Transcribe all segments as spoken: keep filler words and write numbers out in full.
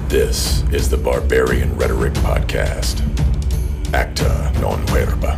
This is the Barbarian Rhetoric Podcast. Acta non verba.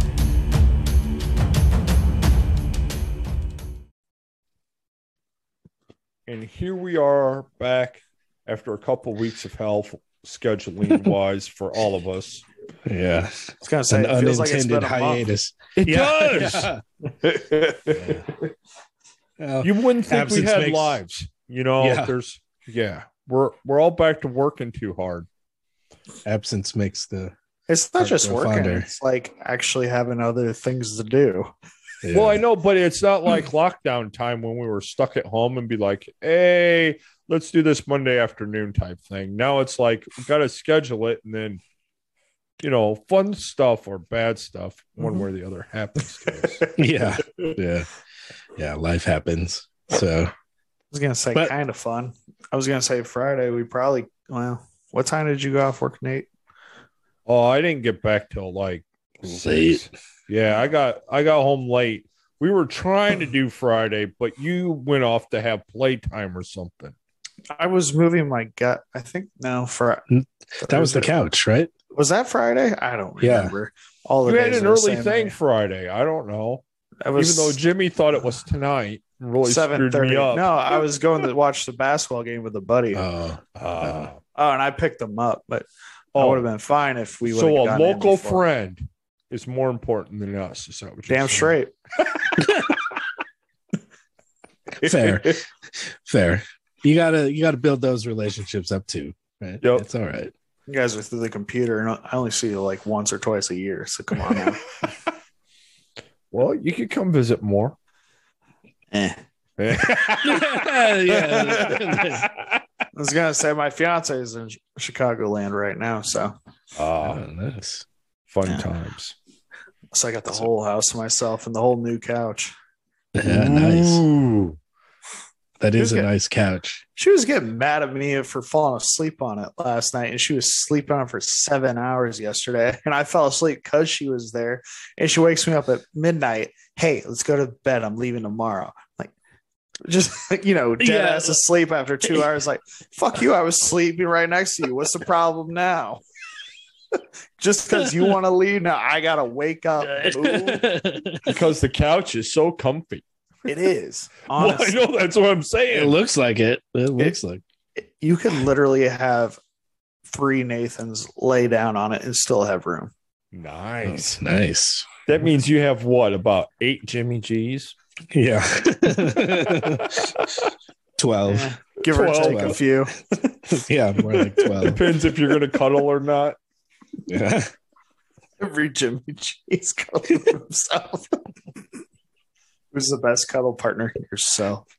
And here we are back after a couple weeks of hell scheduling wise for all of us. Yeah. I was going to say, An it feels like it's been unintended a hiatus. It Yeah, does. yeah. Well, You wouldn't think we absence had makes- lives. You know, Yeah. there's yeah, we're we're all back to working too hard. absence makes the It's not Hard just to working. find her. It's like actually having other things to do. yeah. Well, I know, but it's not like lockdown time when we were stuck at home and be like, hey, let's do this Monday afternoon type thing. Now it's like we gotta schedule it and then you know, fun stuff or bad stuff, one Mhm. way or the other happens to us. yeah, yeah, yeah. Life happens. So I was going to say But- kind of fun. I was going to say Friday, we probably, well, what time did you go off work, Nate? Oh, I didn't get back till like late. six. Yeah, I got I got home late. We were trying to do Friday, but you went off to have playtime or something. I was moving my gut. I think, no, for That was the couch, right? Was that Friday? I don't Yeah. remember. All the You had days an are the early same thing to me. Friday. I don't know. That was Even though Jimmy thought it was tonight, and really seven screwed thirty. me up. No, I was going to watch the basketball game with a buddy. Oh, Uh, oh, and I picked them up, but I oh, would have been fine if we would so have a gotten in local before. friend is more important than us. Is that what you're Damn saying? straight. fair, fair. You gotta you gotta build those relationships up too, right? Yep. It's all right. You guys are through the computer, and I only see you like once or twice a year. So come on now. Well, you could come visit more. Eh. yeah. I was gonna say my fiance is in Chicagoland right now, so Ah, Oh, nice. fun Yeah. times. so I got the whole house to myself and the whole new couch. Yeah, nice. Ooh. That is a Who's nice couch. She was getting mad at me for falling asleep on it last night, and she was sleeping on it for seven hours yesterday. And I fell asleep because she was there. And she wakes me up at midnight. Hey, let's go to bed. I'm leaving tomorrow. Like, just you know, dead Yeah. ass asleep after two hours. Like, fuck you. I was sleeping right next to you. What's the problem now? Just because you want to leave now, I gotta wake up. Ooh, Because the couch is so comfy. it is. Well, I Honestly, know that's what I'm It saying. looks like it. It looks like you could literally have three Nathans lay down on it and still have room. Nice. it's nice. That means you have what, about eight Jimmy G's? Yeah. twelve. Eh, give or twelve. take a few. Yeah, more like twelve. Depends if you're going to cuddle or not. Yeah. Every Jimmy G's cuddling himself. Who's the best cuddle partner? Yourself.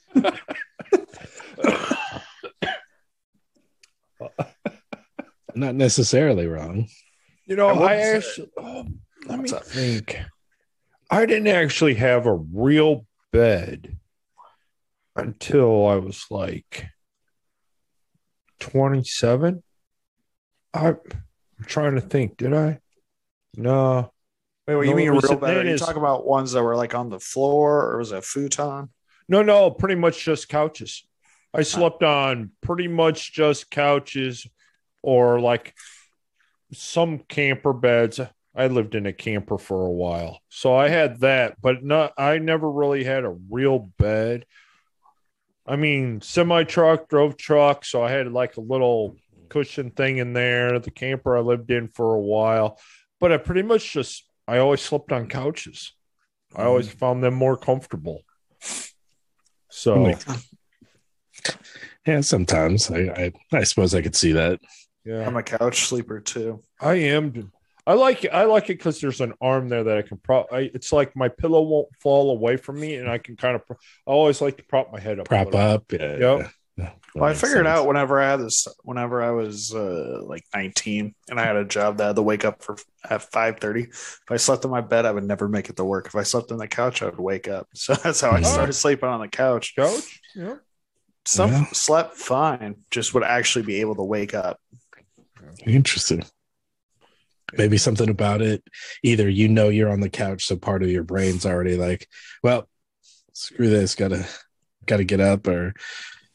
Not necessarily wrong. You know, I I, wouldn't say- actually, oh, let me What's up? think. I didn't actually have a real bed until I was like twenty-seven. I, I'm trying to think. Did I? No. Wait, what No, you mean it was- real better? it You is- talk about ones that were like on the floor, or was it a futon? No, no, pretty much just couches. I slept on pretty much just couches or like some camper beds. I lived in a camper for a while. So I had that, but not I never really had a real bed. I mean, semi truck, drove truck, so I had like a little cushion thing in there. The camper I lived in for a while, but I pretty much just I always slept on couches. I always found them more comfortable. So Yeah, sometimes I, I I suppose I could see that. yeah, I'm a couch sleeper too. I am. I like it. I like it because there's an arm there that I can prop. I, it's like my pillow won't fall away from me, and I can kind of. Pro- I always like to prop my head up. a Prop little. up. Yeah. Yep. yeah. That Well, I makes figured sense. out whenever I had this, whenever I was uh, like nineteen, and I had a job that I had to wake up for at five thirty. If I slept in my bed, I would never make it to work. If I slept on the couch, I would wake up. So that's how I Oh. started sleeping on the couch. Couch. Yeah. Some Yeah. slept fine, just would actually be able to wake up. Interesting. Maybe something about it. Either you know you're on the couch, so part of your brain's already like, well, screw this, gotta gotta get up, or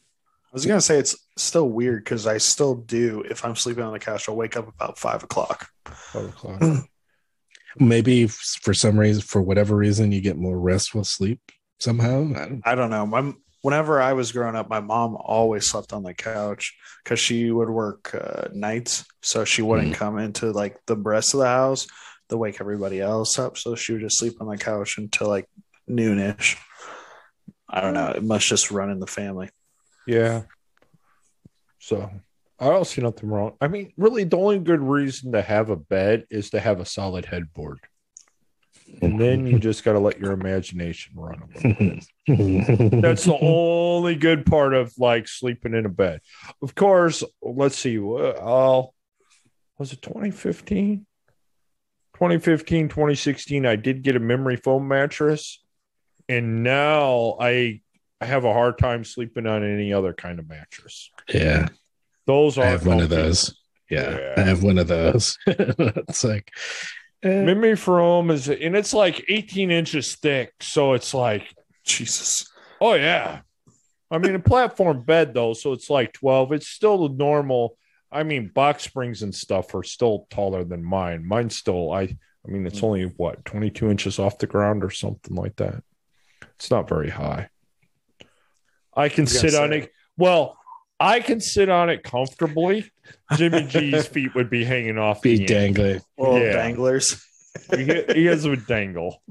was gonna say it's still weird because I still do. If I'm sleeping on the couch, I'll wake up about five o'clock. Five o'clock. Maybe for some reason, for whatever reason, you get more restful sleep somehow. I don't, I don't know. My, whenever I was growing up, my mom always slept on the couch because she would work uh, nights, so she wouldn't Mm. come into like the rest of the house to wake everybody else up. So she would just sleep on the couch until like noonish. I don't know. It must just run in the family. Yeah. So I don't see nothing wrong. I mean, really, the only good reason to have a bed is to have a solid headboard. And then you just got to let your imagination run a little bit. That's the only good part of like sleeping in a bed. Of course, let's see. Uh, was it twenty fifteen? twenty fifteen, twenty sixteen, I did get a memory foam mattress. And now I, I have a hard time sleeping on any other kind of mattress. yeah, Those are I have one of comfy. those. Yeah, Yeah. I have one of those. It's like, eh, Memory foam is, and it's like eighteen inches thick. So it's like, Jesus. oh, yeah. I mean, a platform bed, though. So it's like twelve. It's still the normal. I mean, box springs and stuff are still taller than mine. Mine's still, I, I mean, it's only what, twenty-two inches off the ground or something like that. It's not very high. I can was gonna sit on say. it. Well, I can sit on it comfortably. Jimmy G's feet would be hanging off be the end. dangling. Little Yeah. danglers. He, he has a dangle.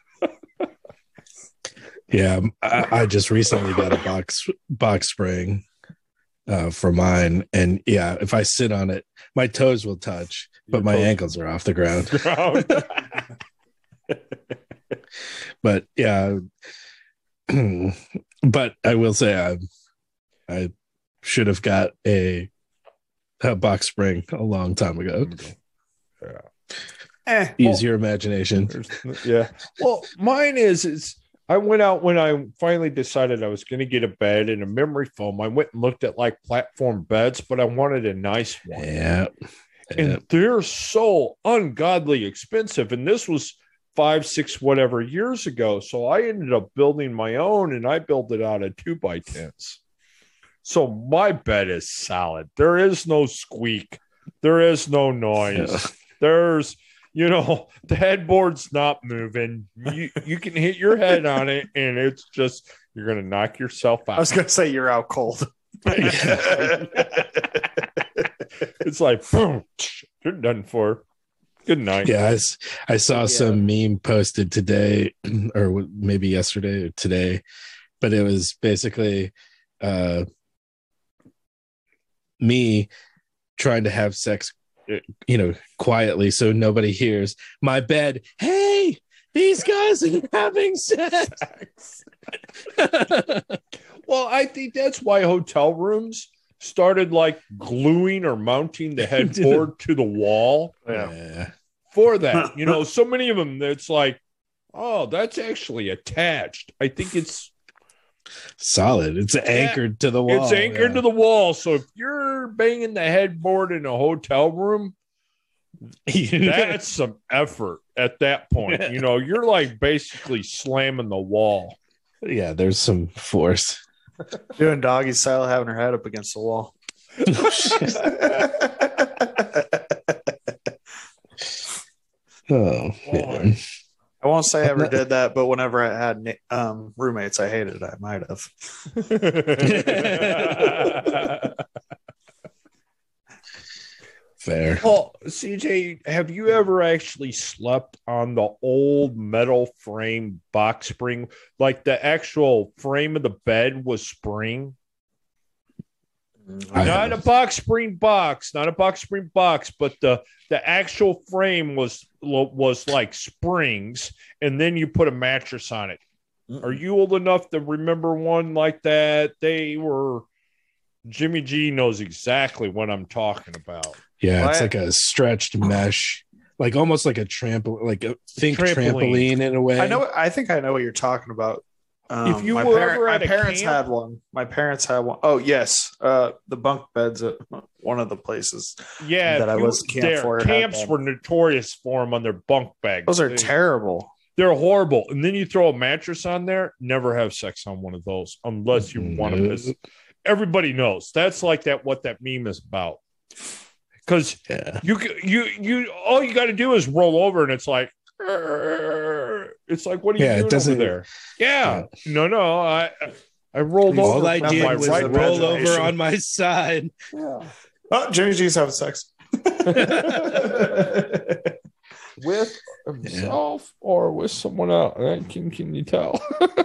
Yeah, I, I just recently got a box box spring uh, for mine, and yeah, if I sit on it, my toes will touch, but Your my toes- ankles are off the ground. Ground. But yeah, but I will say I I should have got a, a box spring a long time ago. Yeah. Eh. Use your imagination. There's- yeah. Well, mine is is I went out when I finally decided I was going to get a bed and a memory foam. I went and looked at like platform beds, but I wanted a nice one. Yeah. And Yeah. they're so ungodly expensive. And this was five, six, whatever years ago. So I ended up building my own, and I built it out of two by tens. So my bed is solid. There is no squeak. There is no noise. Yeah. There's, you know, the headboard's not moving. You you can hit your head on it, and it's just you're gonna knock yourself out. I was gonna say you're out cold. It's like boom, you're done for. Good night. Yeah, I, s- I saw Yeah. some meme posted today, or w- maybe yesterday or today, but it was basically uh, me trying to have sex, uh, you know, quietly so nobody hears my bed. Hey, these guys are having sex. Well, I think that's why hotel rooms started like gluing or mounting the headboard to the wall Yeah. for that. You know, so many of them, it's like, oh, that's actually attached. I think it's Solid. It's anchored to the wall. it's anchored yeah. to the wall. So if you're banging the headboard in a hotel room, that's some effort at that point. You know, you're like basically slamming the wall. Yeah, there's some force. Doing doggy style, having her head up against the wall. Oh, man. I won't say I ever did that, but whenever I had um, roommates, I hated it. I might have. Fair. Well, C J, have you ever actually slept on the old metal frame box spring? Like the actual frame of the bed was spring? I Not have. a box spring box, not a box spring box, but the the actual frame was was like springs, and then you put a mattress on it. Are you old enough to remember one like that? They were Jimmy G knows exactly what I'm talking about. Yeah, it's What? like a stretched mesh, like almost like a trampoline, like a think Trampoline. trampoline. in a way. I know. I think I know what you're talking about. Um, If you my were parent- ever at my a parents camp- had one. My parents had one. Oh yes, uh, the bunk beds at one of the places. Yeah, That if I you- was camp their for, it had camps them. were notorious for them on their bunk bags. Those are They- terrible. They're horrible. And then you throw a mattress on there. Never have sex on one of those unless you want to No. miss. everybody knows. That's like that. What that meme is about. Because Yeah. you you you all you got to do is roll over, and it's like it's like what are you Yeah, it doing over doesn't- there? Yeah, no, no, I I rolled over. All I from did my was right roll over imagination. on my side. Yeah. Oh, Jimmy G's having sex. With himself or with someone else. Can can you tell?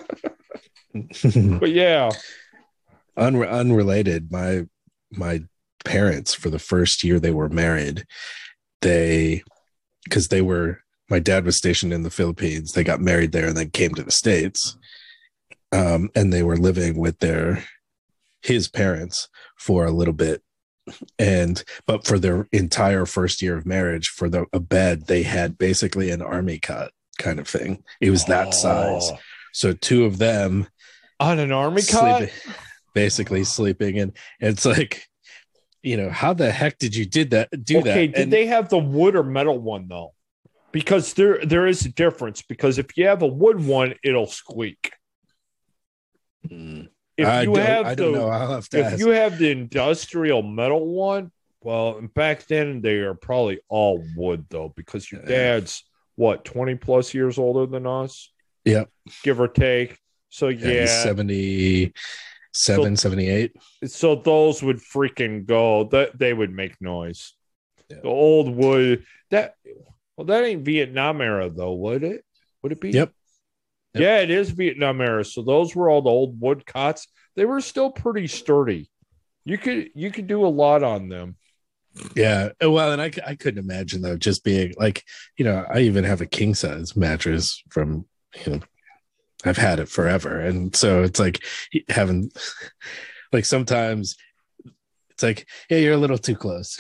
But yeah, Unre- unrelated, my my parents, for the first year they were married, they because they were my dad was stationed in the Philippines. They got married there and then came to the States. Um, and they were living with their his parents for a little bit. And but for their entire first year of marriage, for the a bed, they had basically an army cot kind of thing. It was that size. Oh. So two of them On an army cot. sleeping, basically sleeping, and it's like, you know, how the heck did you did that? Do that? Okay, did And- they have the wood or metal one though? Because there there is a difference. Because if you have a wood one, it'll squeak. Mm, If I you don't, have I the don't know. I'll have to if ask. you have the industrial metal one, well, back then they are probably all wood though, because your Yeah. dad's what twenty plus years older than us. Yep. Give or take. So Yeah, yeah, he's seventy-seven, seventy-eight. so those would freaking go. That they would make noise. Yeah. The old wood that well, that ain't Vietnam era though, would it? Would it be? Yep. Yep. Yeah, it is Vietnam era. So those were all the old wood cots. They were still pretty sturdy. You could you could do a lot on them. Yeah. Well, and I, I couldn't imagine though, just being like, you know, I even have a king size mattress from, you know, I've had it forever. And so it's like having, like sometimes it's like, yeah, you're a little too close.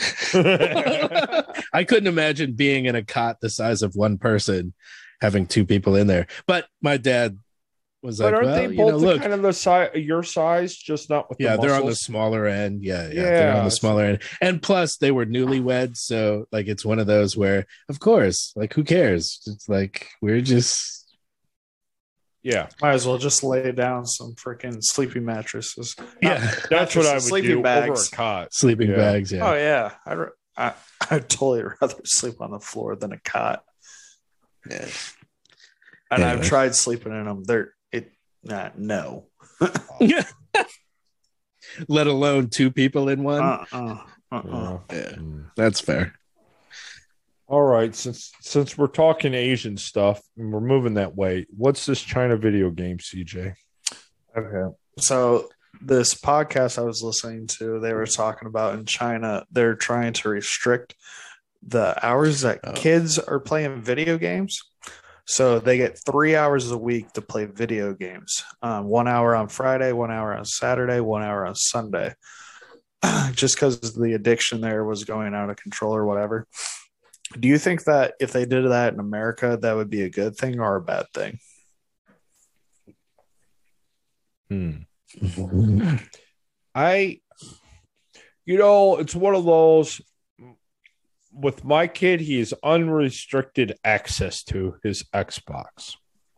I couldn't imagine being in a cot the size of one person, having two people in there. But my dad was But like, aren't well, they you both know, the look, kind of the size your size, just not with yeah, the they're on the muscles? smaller end. Yeah, yeah, they're on Yeah, the smaller end. And plus, they were newlyweds, so like it's one of those where, of course, like who cares? It's like we're just Yeah, Might as well just lay down some freaking sleeping mattresses. yeah, that's what I would Sleeping do bags. over a cot. sleeping Yeah. bags. Yeah, Oh yeah, I'd, ra- I I'd totally rather sleep on the floor than a cot. yeah. And Anyway. I've tried sleeping in them. They're it. Nah, no. Let alone two people in one. Uh uh-uh, uh. Yeah. yeah, Mm. that's fair. All right, since since we're talking Asian stuff and we're moving that way, what's this China video game, C J? Okay. So this podcast I was listening to, they were talking about in China, they're trying to restrict the hours that Oh. kids are playing video games. So they get three hours a week to play video games. Um, one hour on Friday, one hour on Saturday, one hour on Sunday. Just because the addiction there was going out of control or whatever. Do you think that if they did that in America, that would be a good thing or a bad thing? Hmm. I, you know, it's one of those. With my kid, he has unrestricted access to his Xbox.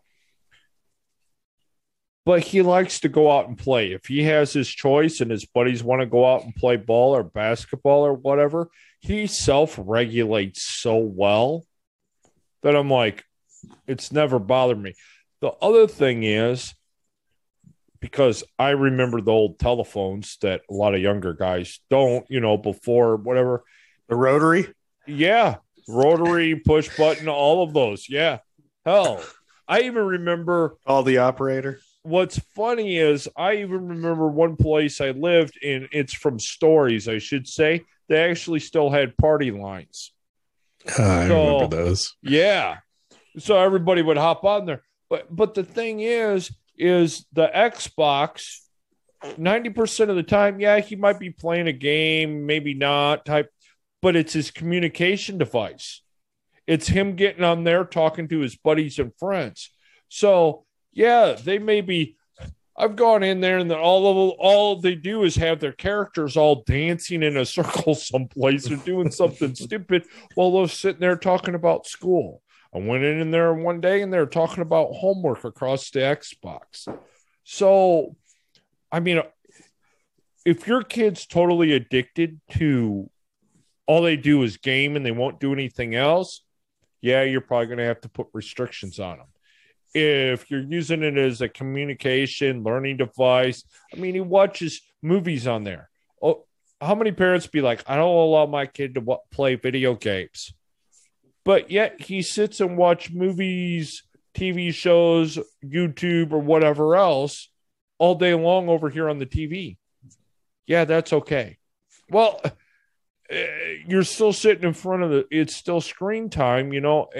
But he likes to go out and play. If he has his choice and his buddies want to go out and play ball or basketball or whatever, he self-regulates so well that I'm like, it's never bothered me. The other thing is, because I remember the old telephones that a lot of younger guys don't, you know, before whatever. The rotary? Yeah, rotary, push button, all of those. Yeah. Hell, I even remember All the operator? what's funny is I even remember one place I lived in, it's from stories, I should say. They actually still had party lines. Ah, I So- remember those. Yeah. So everybody would hop on there. But but the thing is, is the Xbox, ninety percent of the time, yeah, he might be playing a game, maybe not type, but it's his communication device. It's him getting on there talking to his buddies and friends. So yeah, they may be. I've gone in there and then all of all they do is have their characters all dancing in a circle someplace or doing something stupid while they're sitting there talking about school. I went in there one day and they were talking about homework across the Xbox. So, I mean, if your kid's totally addicted to all they do is game and they won't do anything else, yeah, you're probably going to have to put restrictions on them. If you're using it as a communication, learning device, I mean, he watches movies on there. Oh, how many parents be like, I don't allow my kid to w- play video games? But yet he sits and watch movies, T V shows, YouTube, or whatever else all day long over here on the T V. Yeah, that's okay. Well, you're still sitting in front of the, it's still screen time, you know?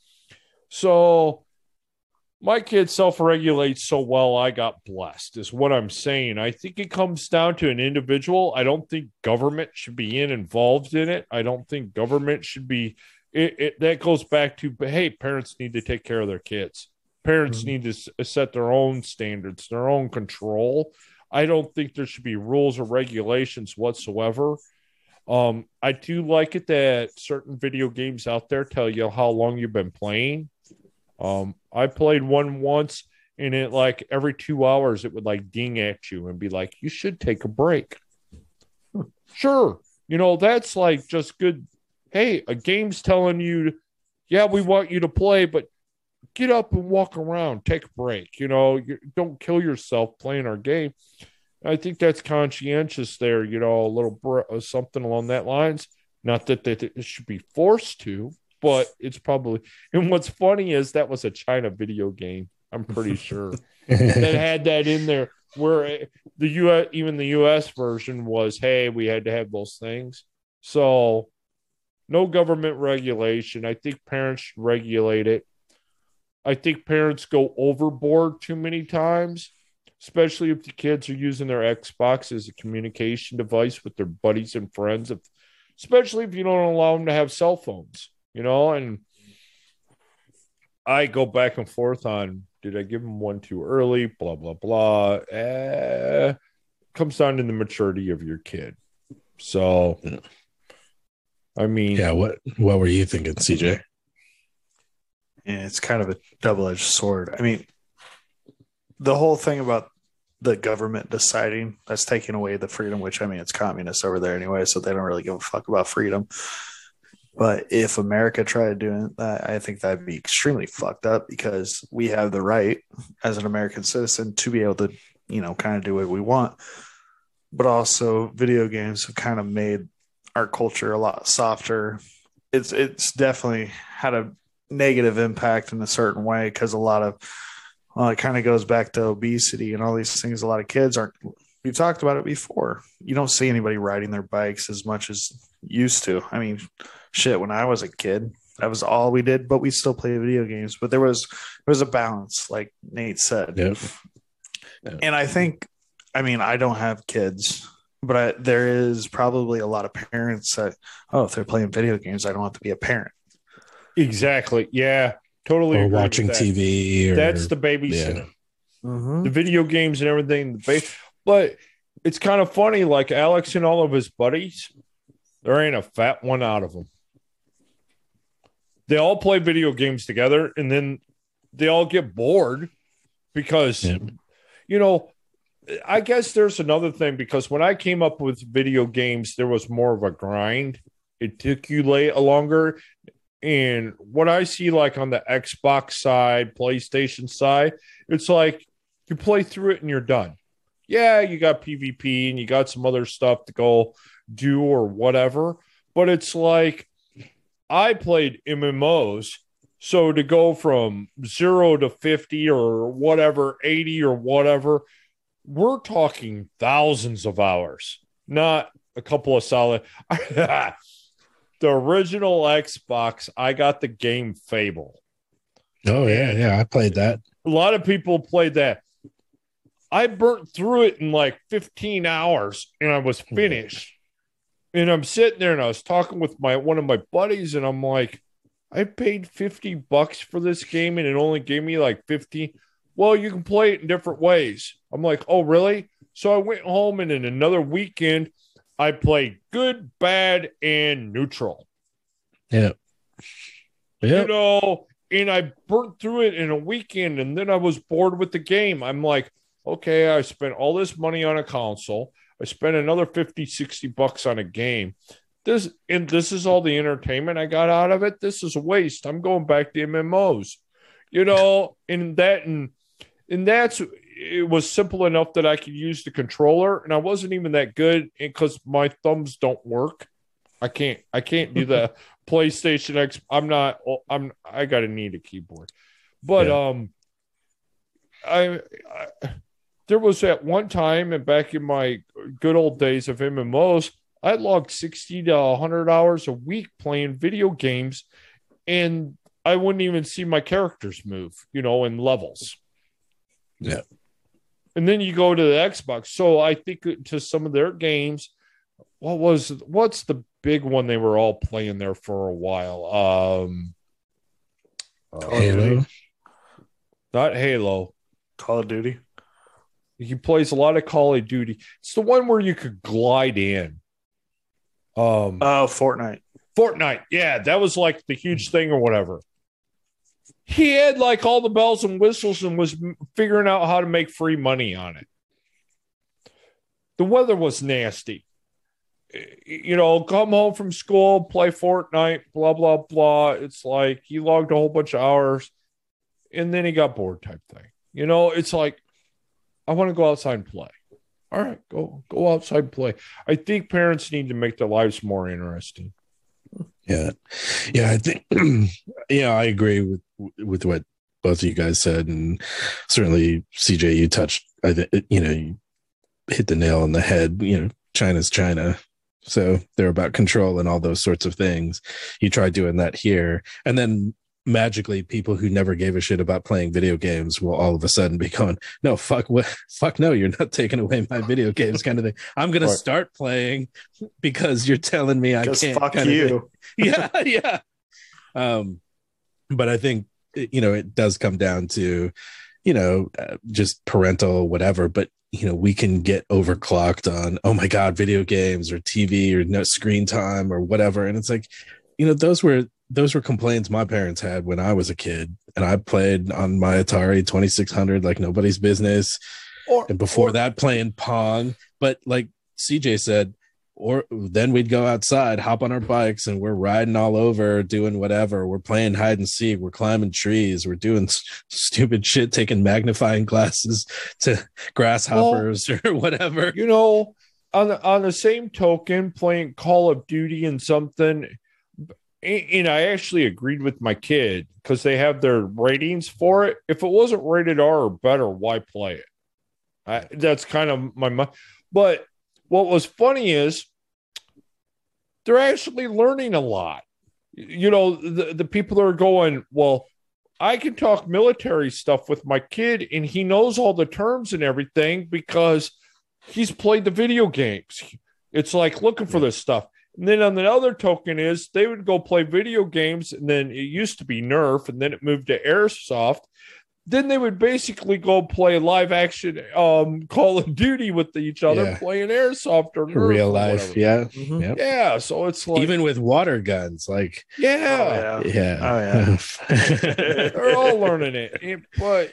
So my kid self-regulates so well, I got blessed, is what I'm saying. I think it comes down to an individual. I don't think government should be in involved in it. I don't think government should be, it, it that goes back to, hey, parents need to take care of their kids. Parents mm-hmm. need to set their own standards, their own control. I don't think there should be rules or regulations whatsoever. Um, I do like it that certain video games out there tell you how long you've been playing. Um, I played one once, and it like every two hours it would like ding at you and be like, you should take a break. Sure. You know, that's like just good. Hey, a game's telling you, yeah, we want you to play, but get up and walk around, take a break. You know, you, don't kill yourself playing our game. I think that's conscientious there, you know, a little br- something along that lines. Not that, that it should be forced to, but it's probably. And what's funny is that was a China video game, I'm pretty sure, that had that in there. Where the U S, even the U S version was, hey, we had to have those things. So, no government regulation. I think parents should regulate it. I think parents go overboard too many times, especially if the kids are using their Xbox as a communication device with their buddies and friends, if, especially if you don't allow them to have cell phones, you know, and I go back and forth on, did I give them one too early, blah, blah, blah. Eh, comes down to the maturity of your kid. So, yeah. I mean. Yeah, what, what were you thinking, C J? Yeah, it's kind of a double-edged sword. I mean, the whole thing about the government deciding, that's taking away the freedom, which, I mean, it's communist over there anyway, so they don't really give a fuck about freedom. But if America tried doing that, I think that'd be extremely fucked up, because we have the right as an American citizen to be able to, you know, kind of do what we want. But also video games have kind of made our culture a lot softer. It's, it's definitely had a negative impact in a certain way, because a lot of well, it kind of goes back to obesity and all these things. A lot of kids aren't, we've talked about it before. You don't see anybody riding their bikes as much as used to. I mean, shit, when I was a kid, that was all we did, but we still played video games. But there was, there was a balance, like Nate said. Yep. Yep. And I think, I mean, I don't have kids, but I, there is probably a lot of parents that, oh, if they're playing video games, I don't have to be a parent. Exactly. Yeah. Totally. Or watching T V. Or, That's the babysitter. Yeah. Mm-hmm. The video games and everything. The ba- but it's kind of funny, like Alex and all of his buddies, there ain't a fat one out of them. They all play video games together, and then they all get bored because, yeah. you know, I guess there's another thing, because when I came up with video games, there was more of a grind. It took you late, longer. And what I see, like on the Xbox side, PlayStation side, it's like you play through it and you're done. Yeah, you got PvP and you got some other stuff to go do or whatever. But it's like I played M M Os. So to go from zero to fifty or whatever, eighty or whatever, we're talking thousands of hours, not a couple of solid. The original Xbox, I got the game Fable. Oh, yeah, yeah. I played that. A lot of people played that. I burnt through it in like fifteen hours, and I was finished. And I'm sitting there, and I was talking with my one of my buddies, and I'm like, I paid fifty bucks for this game, and it only gave me like fifteen. Well, you can play it in different ways. I'm like, oh, really? So I went home, and in another weekend, I played good, bad, and neutral. Yeah. Yeah. You know, and I burnt through it in a weekend, and then I was bored with the game. I'm like, okay, I spent all this money on a console. I spent another fifty, sixty bucks on a game. This and this is all the entertainment I got out of it. This is a waste. I'm going back to M M Os, you know, and that and and that's it was simple enough that I could use the controller, and I wasn't even that good because my thumbs don't work. I can't I can't do the PlayStation X. I'm not I'm I gotta need a keyboard. But yeah. um I, I there was at one time and back in my good old days of M M Os, I logged sixty to one hundred hours a week playing video games, and I wouldn't even see my characters move, you know, in levels. Yeah. And then you go to the Xbox. So I think to some of their games, what was what's the big one they were all playing there for a while? Um, Halo. Not Halo. Call of Duty. He plays a lot of Call of Duty. It's the one where you could glide in. Um, oh, Fortnite. Fortnite. Yeah, that was like the huge thing or whatever. He had like all the bells and whistles and was figuring out how to make free money on it. The weather was nasty. You know, come home from school, play Fortnite, blah, blah, blah. It's like he logged a whole bunch of hours and then he got bored type thing. You know, it's like, I want to go outside and play. All right, go go outside and play. I think parents need to make their lives more interesting. Yeah. Yeah, I think yeah, I agree with with what both of you guys said, and certainly C J, you touched I think you know, you hit the nail on the head. You know, China's China. So they're about control and all those sorts of things. You try doing that here, and then magically people who never gave a shit about playing video games will all of a sudden be going, no, fuck, what, fuck no, you're not taking away my video games kind of thing. I'm going to start playing because you're telling me I can't. Fuck you. Yeah, yeah. Um, but I think, you know, it does come down to, you know, uh, just parental whatever, but you know, we can get overclocked on, oh my God, video games or T V or no screen time or whatever. And it's like, you know, those were, those were complaints my parents had when I was a kid, and I played on my Atari twenty-six hundred like nobody's business. Or, and before or, that playing Pong, but like C J said, or then we'd go outside, hop on our bikes, and we're riding all over, doing whatever. We're playing hide and seek. We're climbing trees. We're doing st- stupid shit, taking magnifying glasses to grasshoppers well, or whatever. You know, on the, on the same token, playing Call of Duty and something, and I actually agreed with my kid because they have their ratings for it. If it wasn't rated R or better, why play it? I, that's kind of my mind. But what was funny is they're actually learning a lot. You know, the, the people that are going, well, I can talk military stuff with my kid and he knows all the terms and everything because he's played the video games. It's like looking for this stuff. And then on the other token is they would go play video games, and then it used to be Nerf, and then it moved to Airsoft. Then they would basically go play live action um, Call of Duty with each other, yeah. playing Airsoft or Nerf real or life, whatever. yeah, mm-hmm. yep. yeah. So it's like even with water guns, like yeah, oh, yeah, yeah. oh, yeah. They're all learning it, but.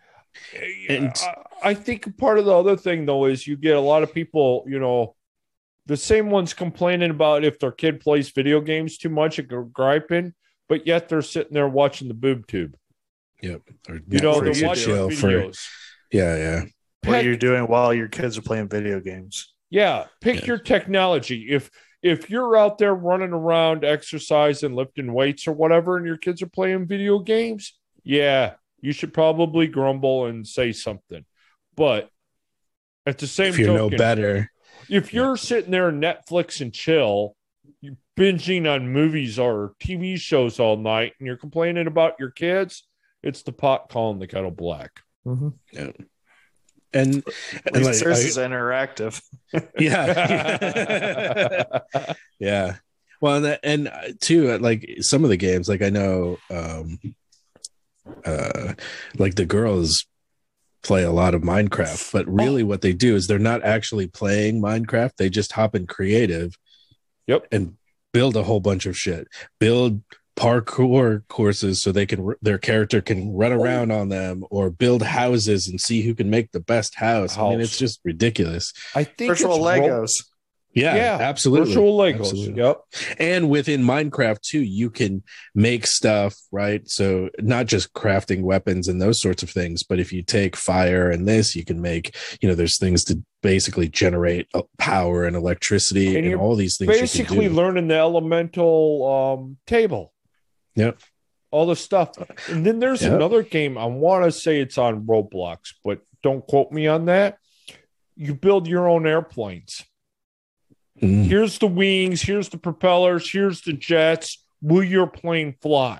And, I, I think part of the other thing though is you get a lot of people, you know. The same ones complaining about if their kid plays video games too much and griping, but yet they're sitting there watching the boob tube. Yep. Or you know, they're watching videos. For, yeah, yeah. What pick, you're doing while your kids are playing video games. Yeah. Pick yeah. your technology. If if you're out there running around, exercising, lifting weights or whatever, and your kids are playing video games, yeah, you should probably grumble and say something. But at the same time, if you're token, no better. If you're sitting there on Netflix and chill, you're binging on movies or T V shows all night, and you're complaining about your kids, it's the pot calling the kettle black. Mm-hmm. Yeah. And, and like, this is interactive. Yeah. Yeah. Well, and, that, and too, like some of the games, like I know, um, uh, like the girls play a lot of Minecraft, but really oh. what they do is they're not actually playing Minecraft. They just hop in creative yep, and build a whole bunch of shit. Build parkour courses so they can their character can run around on them, or build houses and see who can make the best house. I mean, it's just ridiculous. I think Virtual it's ro- Legos. Yeah, Yeah, absolutely. Virtual Legos. Absolutely. Yep. And within Minecraft too, you can make stuff, right? So not just crafting weapons and those sorts of things, but if you take fire and this, you can make, you know, there's things to basically generate power and electricity And and, you're all these things. you can Basically, do. learning the elemental um, table. Yep. All the stuff. And then there's Yep. another game. I want to say it's on Roblox, but don't quote me on that. You build your own airplanes. Mm. Here's the wings. Here's the propellers. Here's the jets. Will your plane fly?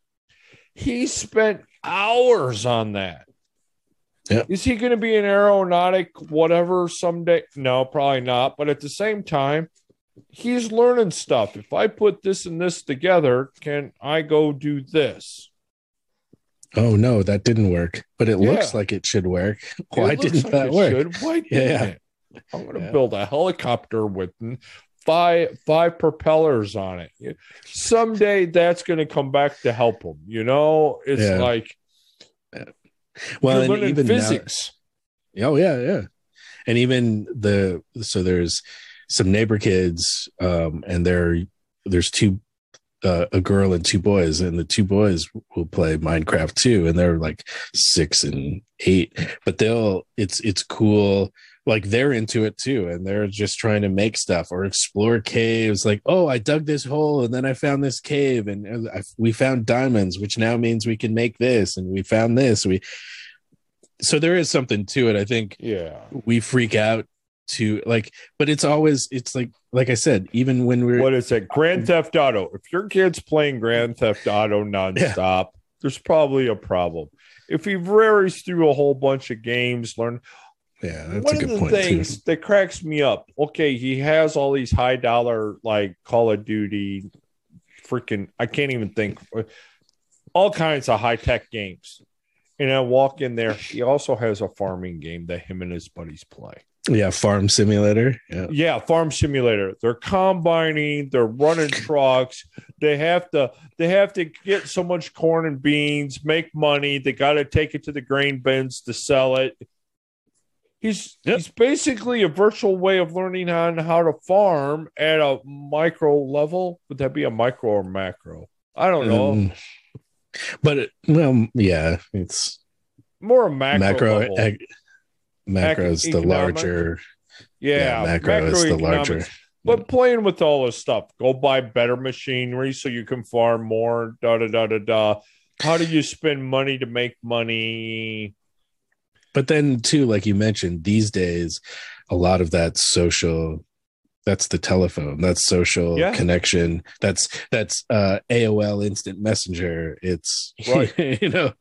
He spent hours on that. Yep. Is he going to be an aeronautic whatever someday? No, probably not. But at the same time, he's learning stuff. If I put this and this together, can I go do this? Oh no, that didn't work. But it Yeah. looks like it should work. Why It looks didn't like that it work? should. Why didn't Yeah. it? I'm going to Yeah. build a helicopter with five five propellers on it. Someday that's going to come back to help him. You know, it's Yeah. like Well, you're and learning even now- physics. Oh yeah, yeah. And even the so there's some neighbor kids, um, and there there's two uh, a girl and two boys, and the two boys will play Minecraft too, and they're like six and eight, but they'll it's it's cool. Like they're into it too, and they're just trying to make stuff or explore caves. Like, oh, I dug this hole, and then I found this cave, and I, we found diamonds, which now means we can make this, and we found this. We so there is something to it. I think Yeah. we freak out to like, but it's always it's like like I said, even when we're What is it? Grand Theft Auto. If your kid's playing Grand Theft Auto nonstop, there's probably a problem. If he varies through a whole bunch of games, learn yeah, that's one a of good the point things too. that cracks me up. Okay, he has all these high dollar like Call of Duty, freaking I can't even think, all kinds of high tech games. And I walk in there. He also has a farming game that him and his buddies play. Yeah, Farm Simulator. Yeah, Yeah, farm simulator. They're combining, they're running trucks. They have to they have to get so much corn and beans, make money. They got to take it to the grain bins to sell it. He's Yep. he's basically a virtual way of learning on how to farm at a micro level. Would that be a micro or macro? I don't know. Um, but it, well, yeah, it's More a macro. macro. level. Ec- macro is the Economic? larger. yeah, macro is the macroeconomics. larger. But playing with all this stuff, go buy better machinery so you can farm more. Da da da da da. How do you spend money to make money? But then too, like you mentioned, these days, a lot of that social. That's the telephone. That's social Yeah. connection. That's that's uh, A O L Instant Messenger. It's Right. you know,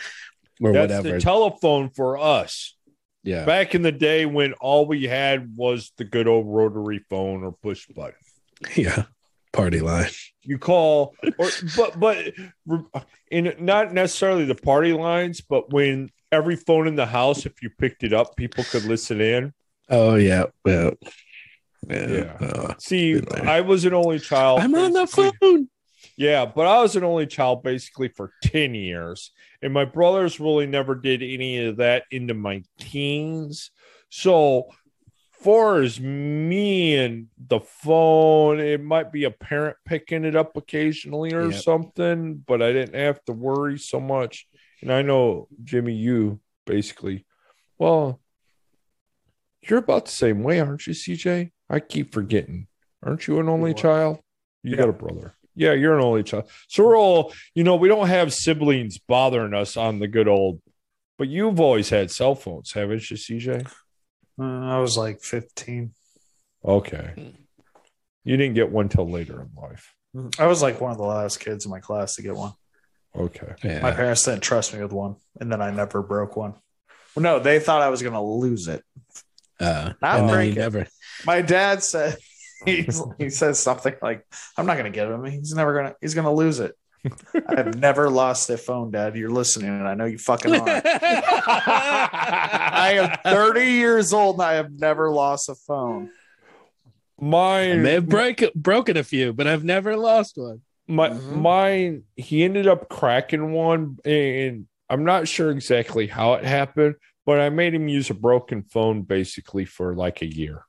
or That's whatever. the telephone for us. yeah, Back in the day when all we had was the good old rotary phone or push button. yeah. Party line. You call, or but but in not necessarily the party lines, but when every phone in the house, if you picked it up, people could listen in. Oh yeah, well, yeah. Yeah. Uh, See, Been there. I was an only child. I'm on the basically- phone. Yeah, but I was an only child basically for ten years. And my brothers really never did any of that into my teens. So, far as me and the phone, it might be a parent picking it up occasionally or Yep. something, but I didn't have to worry so much. And I know, Jimmy, you basically, well, you're about the same way, aren't you, C J? I keep forgetting. Aren't you an only What? child? You Yeah. got a brother. Yeah, you're an only child. So we're all, you know, we don't have siblings bothering us on the good old, but you've always had cell phones, haven't you, C J? Uh, I was like fifteen. Okay. You didn't get one till later in life. I was like one of the last kids in my class to get one. Okay. Yeah. My parents didn't trust me with one, and then I never broke one. Well, no, they thought I was going to lose it. Uh, Not and then break you it. never. My dad said he's, he says something like, "I'm not going to give him. He's never going to. He's going to lose it." I have never lost a phone, Dad. You're listening, and I know you fucking are. I am thirty years old, and I have never lost a phone. I Mine, may have break, broken a few, but I've never lost one. My Mhm. mine, he ended up cracking one, and I'm not sure exactly how it happened, but I made him use a broken phone basically for like a year.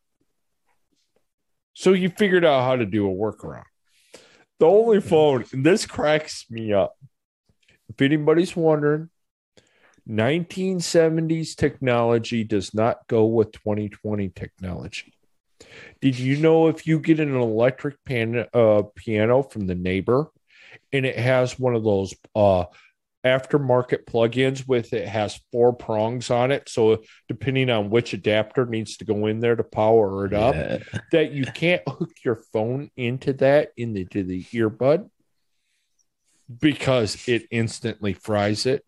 So he figured out how to do a workaround. The only phone, and this cracks me up. If anybody's wondering, nineteen seventies technology does not go with twenty twenty technology. Did you know if you get an electric pan, uh, piano from the neighbor and it has one of those uh, aftermarket plugins with it has four prongs on it, so depending on which adapter needs to go in there to power it up, Yeah. that you can't hook your phone into that in the, to the earbud because it instantly fries it?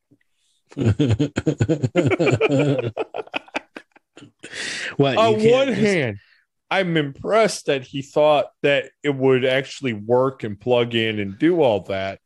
What, On you one can't just- hand, I'm impressed that he thought that it would actually work and plug in and do all that.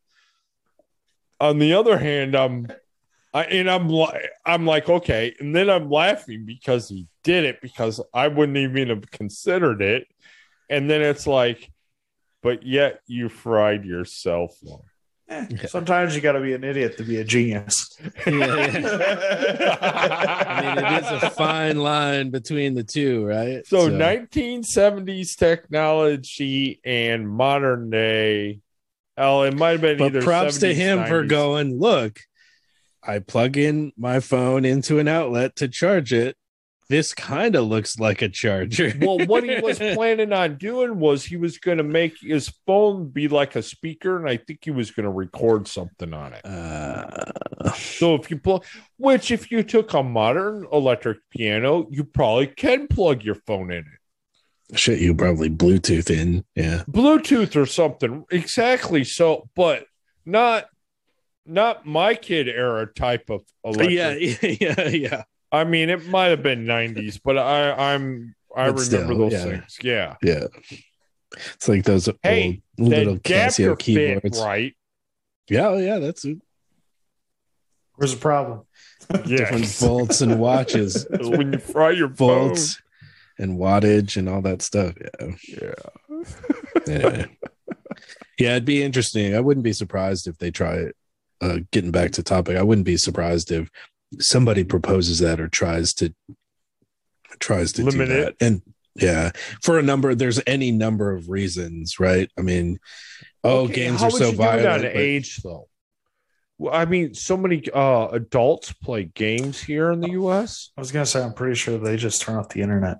On the other hand, I'm, I, and I'm like, I'm like, okay, and then I'm laughing because he did it because I wouldn't even have considered it, and then it's like, but yet you fried your cell phone. Eh, sometimes you got to be an idiot to be a genius. Yeah, yeah. I mean, it is a fine line between the two, right? So, nineteen seventies technology and modern day. Oh, it might have been but either. props to seventies, him for nineties. going, look, I plug in my phone into an outlet to charge it. This kind of looks like a charger. Well, what he was planning on doing was he was going to make his phone be like a speaker, and I think he was going to record something on it. Uh, So if you plug, which if you took a modern electric piano, you probably can plug your phone in it, shit, you probably Bluetooth in. Yeah. Bluetooth or something. Exactly. So, but not not my kid era type of electric. Yeah. Yeah. Yeah. I mean, it might have been nineties, but I I'm I But remember still, those yeah. things. Yeah. Yeah. It's like those Hey, old the little adapter Casio fit keyboards. right. Yeah. Yeah. That's it. Where's the problem? Different Yes. volts and watches. When you fry your phone. Volts and wattage and all that stuff. Yeah. Yeah. Anyway. Yeah, it'd be interesting. I wouldn't be surprised if they try it. Uh, getting back to topic, I wouldn't be surprised if somebody proposes that or tries to tries to Limit do that. it. And yeah, for a number, there's any number of reasons, right? I mean, oh, Okay, games how are would so you do it on violent. but- age though? Well, I mean, so many uh, adults play games here in the U S. I was gonna say I'm pretty sure they just turn off the internet.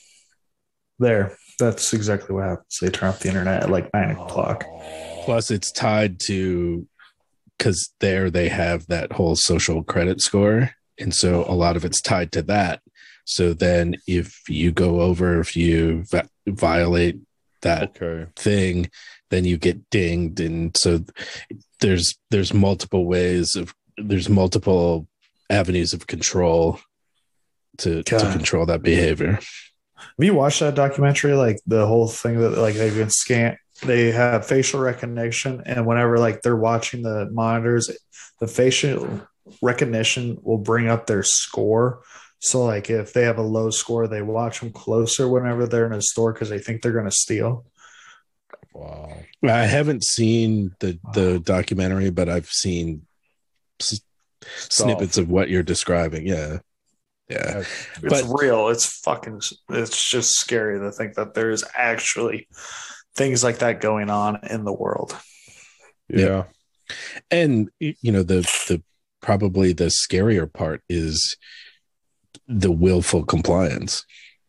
There, that's exactly what happens. They turn off the internet at like nine o'clock. Plus, it's tied to because there they have that whole social credit score, and so a lot of it's tied to that. So then, if you go over, if you vi- violate that Okay. thing, then you get dinged, and so there's there's multiple ways of there's multiple avenues of control to to God. control that behavior. Have you watched that documentary? Like the whole thing that like they've been scanned. They have facial recognition, and whenever like they're watching the monitors, the facial recognition will bring up their score. So like if they have a low score, they watch them closer whenever they're in a store because they think they're going to steal. Wow. I haven't seen the the documentary, but I've seen s- snippets of what you're describing. Yeah, yeah. It's But- real. It's fucking. It's just scary to think that there's actually things like that going on in the world. Yeah. And y- you know the the probably the scarier part is the willful compliance.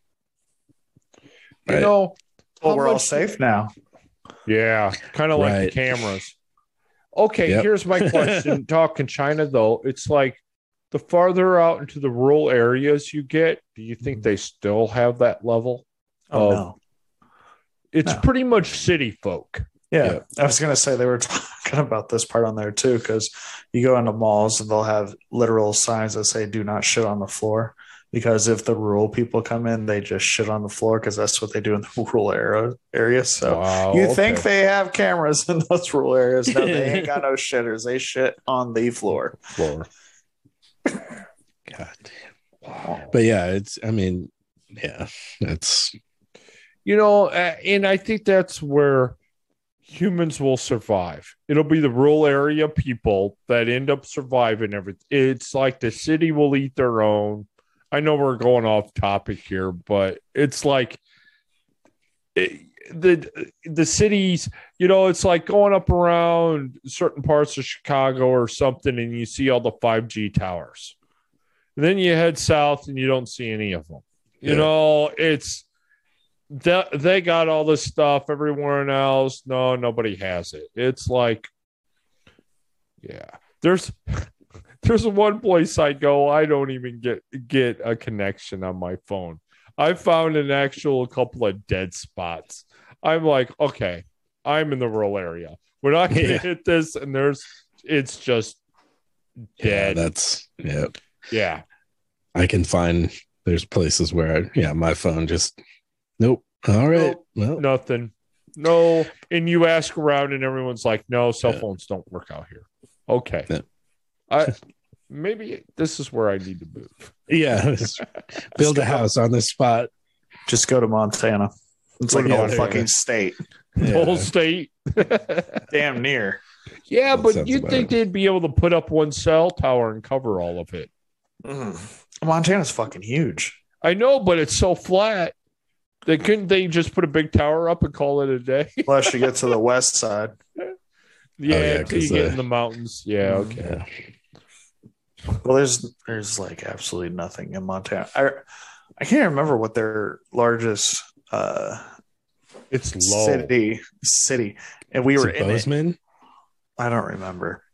You Right. know, Well, how we're all much- safe now. Yeah, kind of like Right. the cameras. Okay, Yep. here's my question. Talking China, though, it's like the farther out into the rural areas you get, do you think they still have that level? Oh, Oh, no. It's No. pretty much city folk. Yeah, Yeah. I was gonna say they were talking about this part on there too, because you go into malls and they'll have literal signs that say "Do not shit on the floor," because if the rural people come in, they just shit on the floor because that's what they do in the rural area. area. So Wow. you okay. think they have cameras in those rural areas? No, they ain't got no shitters. They shit on the floor. floor? God damn. But yeah, it's. I mean, yeah, that's You know, uh, and I think that's where humans will survive. It'll be the rural area people that end up surviving everything. It's like the city will eat their own. I know we're going off topic here, but it's like it, the the cities, you know, it's like going up around certain parts of Chicago or something, and you see all the five G towers. And then you head south, and you don't see any of them. You Yeah. know, it's they, they got all this stuff. Everyone else, no, nobody has it. It's like, yeah, there's there's one place I go, I don't even get get a connection on my phone. I found an actual couple of dead spots. I'm like, okay, I'm in the rural area. When I Yeah. hit this, and there's, it's just Yeah, dead. that's yeah. Yeah. I can find there's places where yeah, my phone just nope. All right. Nope. Well, Nothing. No. And you ask around, and everyone's like, no, cell Yeah. phones don't work out here. Okay. Yeah. I maybe this is where I need to move. yeah. just build a house on the spot. Just go to Montana. It's like Go the to whole Montana. fucking state. The Yeah. whole state. Damn near. Yeah, That but sounds you'd about think it. they'd be able to put up one cell tower and cover all of it. Mm. Montana's fucking huge. I know, but it's so flat. They couldn't they just put a big tower up and call it a day? Unless you get to the west side. yeah, yeah, until you 'cause, get uh, in the mountains. Yeah, Mm. okay. Yeah. Well, there's there's like absolutely nothing in Montana. I I can't remember what their largest uh, It's low. city city, and we Is were it in it. Bozeman? I don't remember,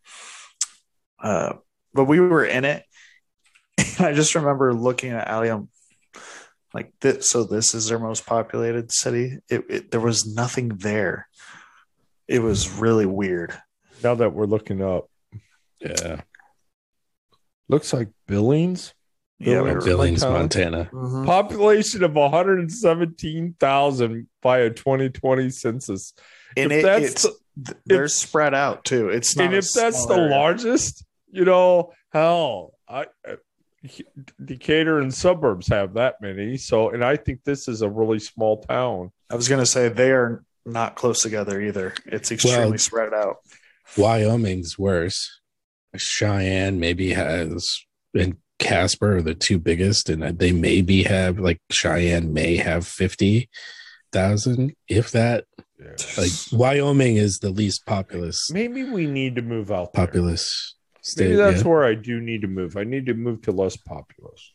uh, but we were in it. And I just remember looking at Allium, like this. So this is their most populated city. It, it there was nothing there. It was really weird. Now that we're looking up, Yeah. looks like Billings. Yeah, we Billings, were, Billings, Montana. Montana. Mhm. Population of one hundred seventeen thousand by a twenty twenty census. and if it, that's it's they're spread out too. It's not And a if that's small the area. largest, you know, hell, I, I Decatur and suburbs have that many. So, and I think this is a really small town. I was going to say they are not close together either. It's extremely Well, spread out. Wyoming's worse. Cheyenne maybe has, and Casper are the two biggest, and they maybe have like Cheyenne may have fifty thousand, if that. Yeah. Like Wyoming is the least populous Maybe we need to move out there. populous state. Maybe that's yeah. where I do need to move. I need to move to less populous.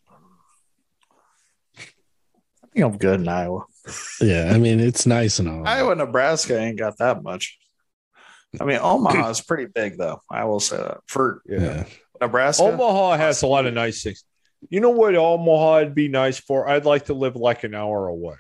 I think I'm good in Iowa. yeah, I mean it's nice and all. Iowa, Nebraska ain't got that much. I mean, Omaha is pretty big, though. I will say that. For yeah. Nebraska, Omaha has a lot of nice things. You know what Omaha would be nice for? I'd like to live like an hour away.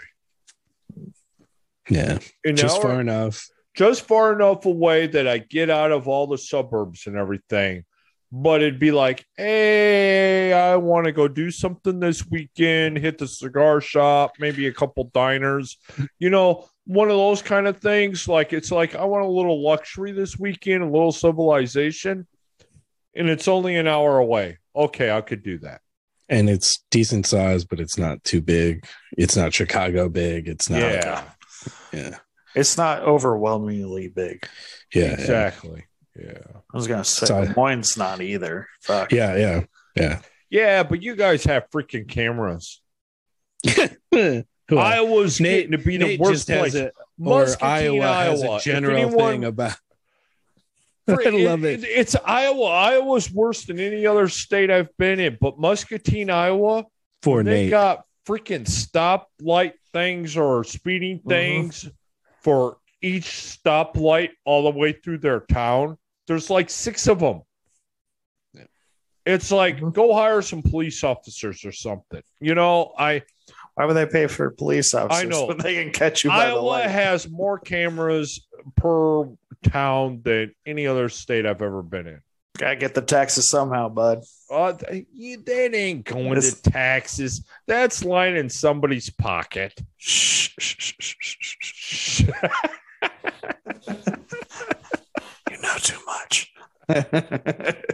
Yeah. An Just hour- far enough. just far enough away that I get out of all the suburbs and everything. But it'd be like, hey, I want to go do something this weekend, hit the cigar shop, maybe a couple diners, you know, one of those kind of things. Like, it's like, I want a little luxury this weekend, a little civilization, and it's only an hour away. Okay, I could do that. And it's decent size, but it's not too big. It's not Chicago big. It's not. Yeah, Yeah. it's not overwhelmingly big. Yeah. exactly. Yeah. I was going to say, Sorry. Des Moines not either. Fuck. Yeah. Yeah. Yeah. Yeah, but you guys have freaking cameras. yeah. Well, Iowa's Nate, getting to be the Nate worst just has place. it, or Muscatine, Iowa, has Iowa. a If general anyone- thing about. I I love it. It's Iowa. Iowa's worse than any other state I've been in, but Muscatine, Iowa, For they Nate. got freaking stoplight things or speeding Mm-hmm. things for each stoplight all the way through their town. There's like six of them. Yeah. It's like, Mhm. go hire some police officers or something. You know, I Why would they pay for police officers know. when they can catch you by the Iowa light? has more cameras per town than any other state I've ever been in. Gotta get the taxes somehow, bud. Uh, th- you, that ain't going This- to taxes. That's lying in somebody's pocket. Shh, shh, shh, shh, shh, shh, shh. You know too much.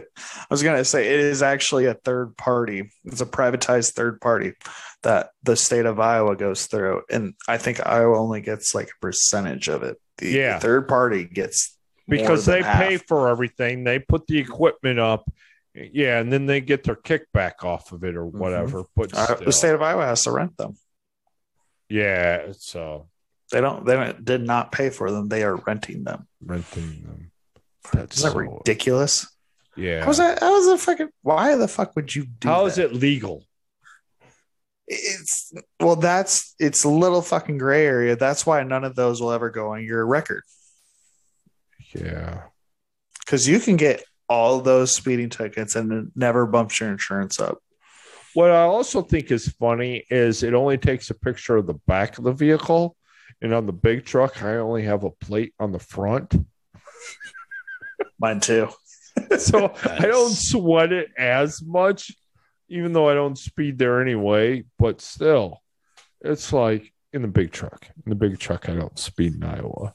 was going to say it is actually a third party. It's a privatized third party that the state of Iowa goes through. And I think Iowa only gets like a percentage of it. The, Yeah. the third party gets because more they than half. pay for everything. They put the equipment up. Yeah, and then they get their kickback off of it or whatever. But Uh, still. the state of Iowa has to rent them. Yeah, so They don't. They don't, did not pay for them. They are renting them. renting them. That's Isn't that so- ridiculous? Yeah. How's that? How is that fucking? Why the fuck would you do? How that? is it legal? It's well, that's it's a little fucking gray area. That's why none of those will ever go on your record Yeah. because you can get all those speeding tickets and it never bumps your insurance up. What I also think is funny is it only takes a picture of the back of the vehicle, and on the big truck, I only have a plate on the front, Mine too. so I don't sweat it as much, even though I don't speed there anyway. But still, it's like in the big truck. In the big truck, I don't speed in Iowa.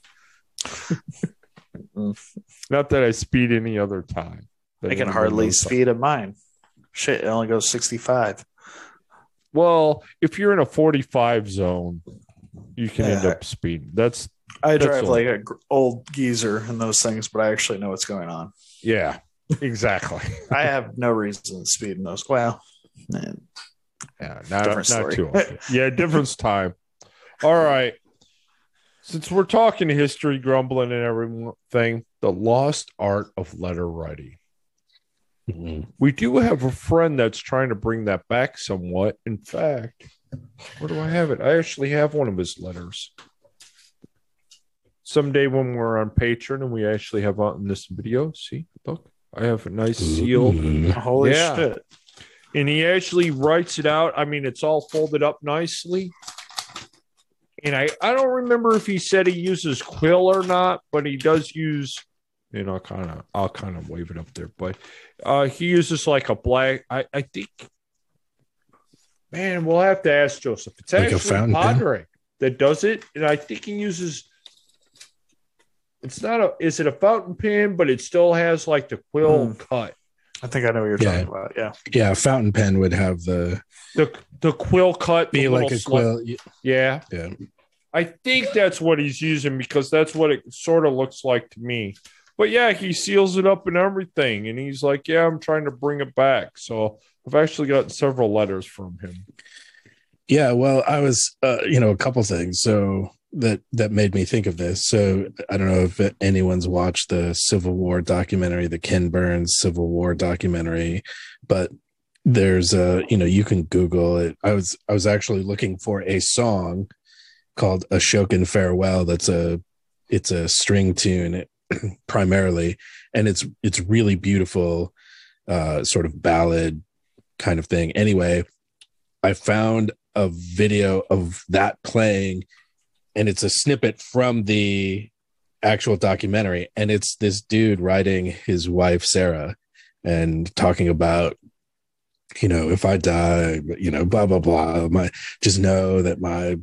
Not that I speed any other time. that I can anyone hardly knows of. speed in mine. Shit, it only goes sixty-five. Well, if you're in a forty-five zone, you can end Yeah. up speeding. That's I That's drive all. like an old geezer in those things, but I actually know what's going on. yeah, exactly. I have no reason to speed in those. Well, man, Yeah, not, Different not story. too often. Yeah, different time. All right. Since we're talking history, grumbling, and everything, the lost art of letter writing. Mhm. We do have a friend that's trying to bring that back somewhat. In fact, where do I have it? I actually have one of his letters. Someday when we're on Patreon and we actually have on this video, see, look, I have a nice sealed. Ooh. holy Yeah. shit! And he actually writes it out. I mean, it's all folded up nicely. And I, I don't remember if he said he uses quill or not, but he does use, you know, kind of, I'll kind of wave it up there. But uh, he uses like a black, I, I think, man, we'll have to ask Joseph. It's Like a actually fountain pen? Padre that does it. And I think he uses, it's not a, is it a fountain pen, but it still has like the quill Hmm. cut. I think I know what you're Yeah. talking about. Yeah, Yeah, a fountain pen would have the The, the quill cut. be the like little a sli- quill. Yeah. Yeah. I think that's what he's using because that's what it sort of looks like to me. But yeah, he seals it up and everything. And he's like, yeah, I'm trying to bring it back. So I've actually gotten several letters from him. Yeah, well, I was, uh, you know, a couple things. So that that made me think of this. So I don't know if anyone's watched the Civil War documentary, the Ken Burns Civil War documentary, but there's a, you know, you can Google it. I was I was actually looking for a song called Ashokan Farewell. That's a it's a string tune primarily, and it's it's really beautiful, uh, sort of ballad kind of thing. Anyway, I found a video of that playing, and it's a snippet from the actual documentary, and it's this dude writing his wife Sarah and talking about, you know, if I die, you know, blah blah blah, my just know that my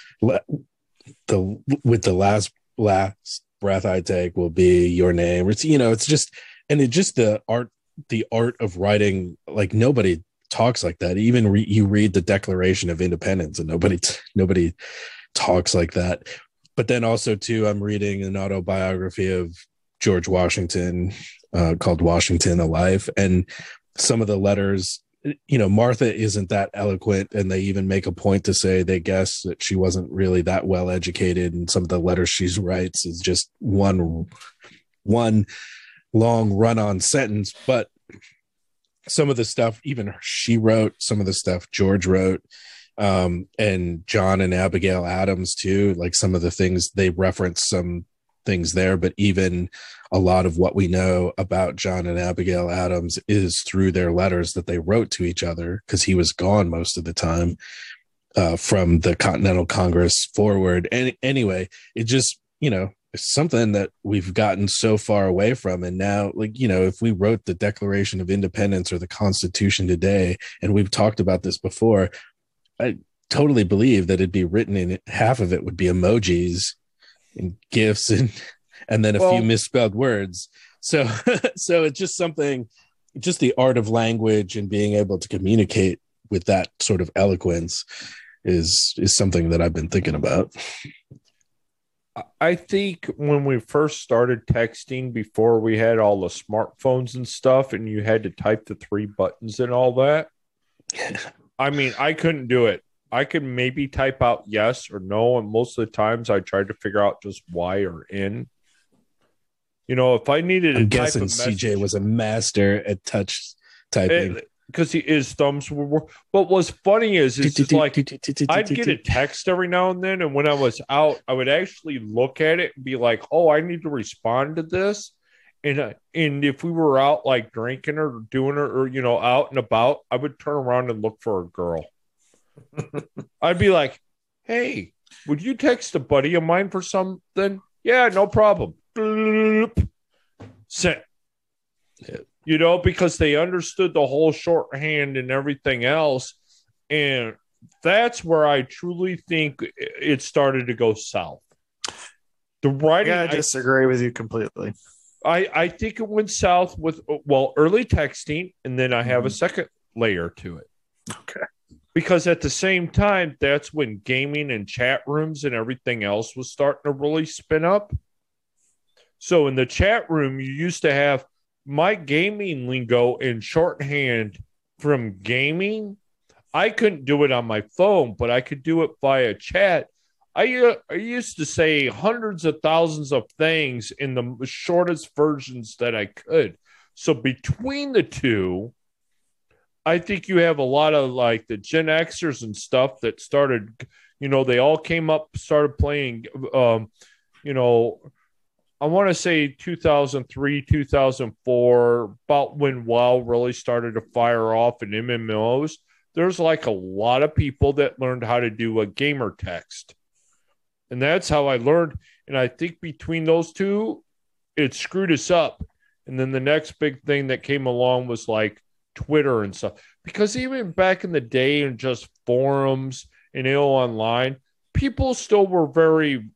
the with the last last breath I take will be your name. It's, you know, it's just, and it just the art the art of writing, like nobody talks like that. Even re, you read the Declaration of Independence and nobody nobody talks like that. But then also too, I'm reading an autobiography of George Washington uh, called Washington: A Life, and some of the letters, you know, Martha isn't that eloquent, and they even make a point to say they guess that she wasn't really that well educated, and some of the letters she writes is just one one long run-on sentence. But some of the stuff even she wrote, some of the stuff George wrote, um, and John and Abigail Adams too, like some of the things they reference some things there, but even a lot of what we know about John and Abigail Adams is through their letters that they wrote to each other, because he was gone most of the time uh, from the Continental Congress forward. And anyway, it just, you know, it's something that we've gotten so far away from. And now, like, you know, if we wrote the Declaration of Independence or the Constitution today, and we've talked about this before, I totally believe that it'd be written in, half of it would be emojis and gifs and and then a Well- few misspelled words. So so it's just something just the art of language and being able to communicate with that sort of eloquence is is something that I've been thinking about. I think when we first started texting, before we had all the smartphones and stuff, and you had to type the three buttons and all that, I mean, I couldn't do it. I could maybe type out yes or no, and most of the times I tried to figure out just Y or N. You know, if I needed to I'm type guessing a C J message- was a master at touch typing. It- because his thumbs were, were. But what's funny is, is it's like I'd get a text every now and then, and when I was out, I would actually look at it and be like, "Oh, I need to respond to this." And uh, and if we were out like drinking or doing it, or you know, out and about, I would turn around and look for a girl. I'd be like, "Hey, would you text a buddy of mine for something?" Yeah, no problem. Sent. Yeah. You know, because they understood the whole shorthand and everything else. And that's where I truly think it started to go south. The writing, Yeah, I disagree I, with you completely. I, I think it went south with, well, early texting, and then I have mm-hmm. a second layer to it. Okay. Because at the same time, that's when gaming and chat rooms and everything else was starting to really spin up. So in the chat room, you used to have my gaming lingo in shorthand from gaming. I couldn't do it on my phone, but I could do it via chat. I, uh, I used to say hundreds of thousands of things in the shortest versions that I could. So between the two, I think you have a lot of like the Gen Xers and stuff that started, you know, they all came up, started playing, um, you know, I want to say two thousand three, two thousand four, about when WoW really started to fire off in M M Os. There's like a lot of people that learned how to do a gamer text. And that's how I learned. And I think between those two, it screwed us up. And then the next big thing that came along was like Twitter and stuff. Because even back in the day and just forums and you know, online, people still were very...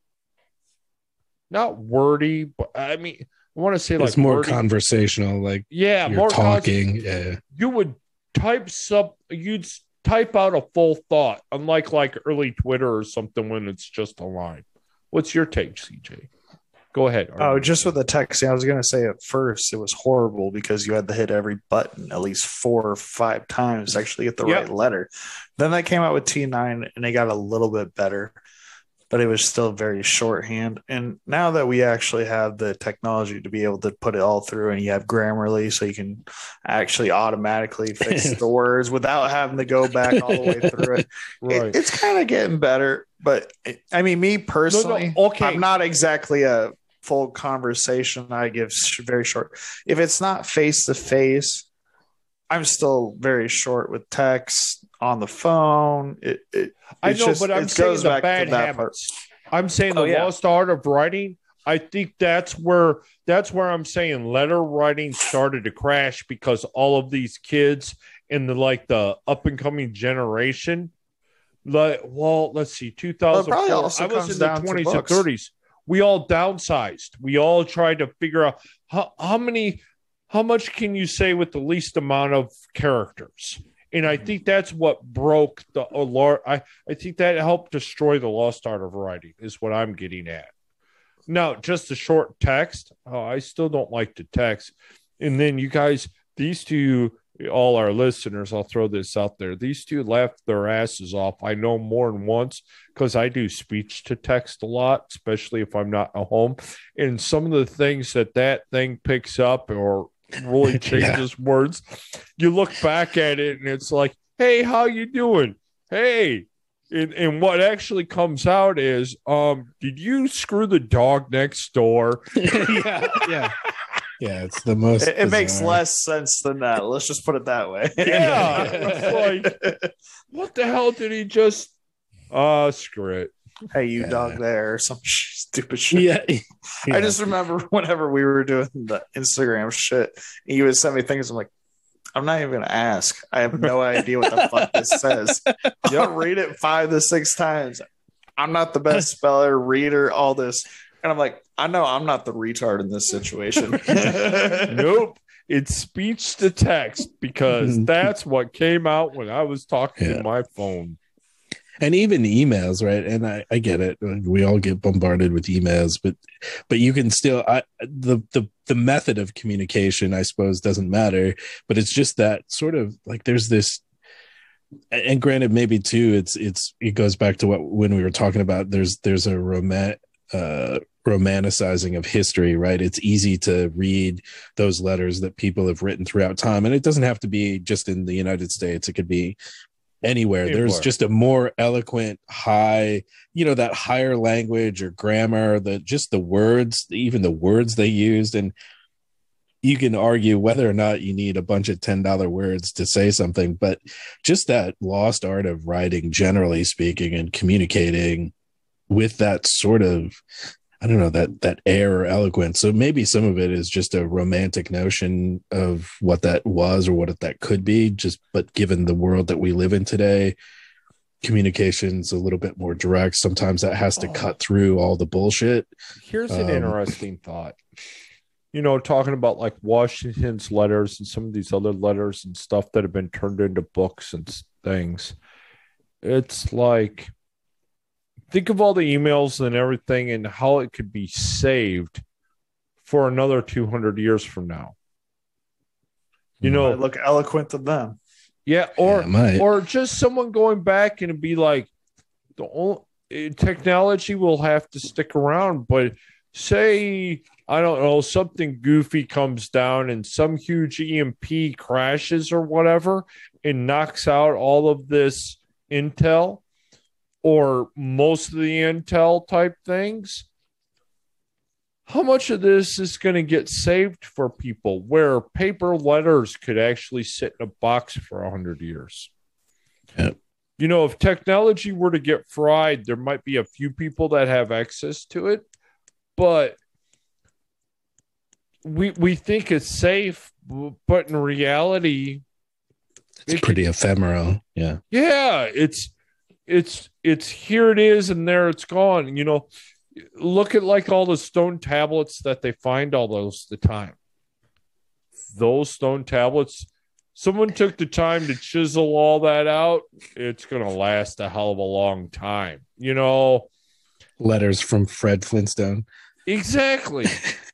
not wordy, but I mean, I want to say like it's more wordy. Conversational, like yeah, you're more talking. Cons- yeah, you would type sub, you'd type out a full thought, unlike like early Twitter or something when it's just a line. What's your take, C J? Go ahead. Oh, just with the texting, I was going to say at first it was horrible because you had to hit every button at least four or five times to actually get the yep. right letter. Then they came out with T nine and they got a little bit better, but it was still very shorthand. And now that we actually have the technology to be able to put it all through, and you have Grammarly, so you can actually automatically fix the words without having to go back all the way through it. Right. it it's kind of getting better, but it, I mean, me personally, no, no, okay. I'm not exactly a full conversation. I give sh- very short. If it's not face to face, I'm still very short with text on the phone. It, it I know, just, but I'm saying the bad habits. Part. I'm saying the oh, yeah. lost art of writing. I think that's where that's where I'm saying letter writing started to crash because all of these kids in the like the up and coming generation, like well, let's see, two thousand four. Well, I was in the twenties and thirties. We all downsized. We all tried to figure out how, how many. How much can you say with the least amount of characters? And I think that's what broke the alarm. I, I think that helped destroy the lost art of writing is what I'm getting at. Now, just a short text. Oh, I still don't like to text. And then you guys, these two, all our listeners, I'll throw this out there. These two laughed their asses off. I know more than once because I do speech to text a lot, especially if I'm not at home. And some of the things that that thing picks up or really changes yeah. words. You look back at it and it's like, hey, how you doing? Hey. And, and what actually comes out is, um, did you screw the dog next door? yeah, yeah. Yeah, it's the most It, it makes less sense than that. Let's just put it that way. Yeah. It's like, what the hell did he just uh screw it? Hey, you yeah. dog there or some stupid shit. Yeah. yeah. I just remember whenever we were doing the Instagram shit, and you would send me things. I'm like, I'm not even going to ask. I have no idea what the fuck this says. You'll read it five to six times. I'm not the best speller, reader, all this. And I'm like, I know I'm not the retard in this situation. Nope. It's speech to text because that's what came out when I was talking yeah. to my phone. And even emails, right? And I, I get it. We all get bombarded with emails, but but you can still I, the the the method of communication, I suppose, doesn't matter. But it's just that sort of like there's this. And granted, maybe too, it's it's it goes back to what when we were talking about. There's there's a roman uh, romanticizing of history, right? It's easy to read those letters that people have written throughout time, and it doesn't have to be just in the United States. It could be anywhere. Anywhere. There's just a more eloquent, high, you know, that higher language or grammar, the just the words, even the words they used, and you can argue whether or not you need a bunch of ten dollar words to say something, but just that lost art of writing, generally speaking, and communicating with that sort of, I don't know, that that air or eloquence. So maybe some of it is just a romantic notion of what that was or what that could be, just, but given the world that we live in today, communication's a little bit more direct. Sometimes that has to oh. cut through all the bullshit. Here's an um, interesting thought. You know, talking about like Washington's letters and some of these other letters and stuff that have been turned into books and things. It's like, think of all the emails and everything and how it could be saved for another two hundred years from now. You know, might look eloquent to them. Yeah. Or, yeah, or just someone going back and be like, the only, technology will have to stick around, but say, I don't know, something goofy comes down and some huge E M P crashes or whatever and knocks out all of this intel or most of the intel type things. How much of this is going to get saved for people where paper letters could actually sit in a box for one hundred years? Yep. You know, if technology were to get fried, there might be a few people that have access to it, but we we think it's safe, but in reality, it's it pretty could, ephemeral. Yeah. Yeah. It's, it's, it's here it is and there it's gone. You know, look at like all the stone tablets that they find all those the time. Those stone tablets, someone took the time to chisel all that out. It's going to last a hell of a long time. You know, letters from Fred Flintstone. Exactly.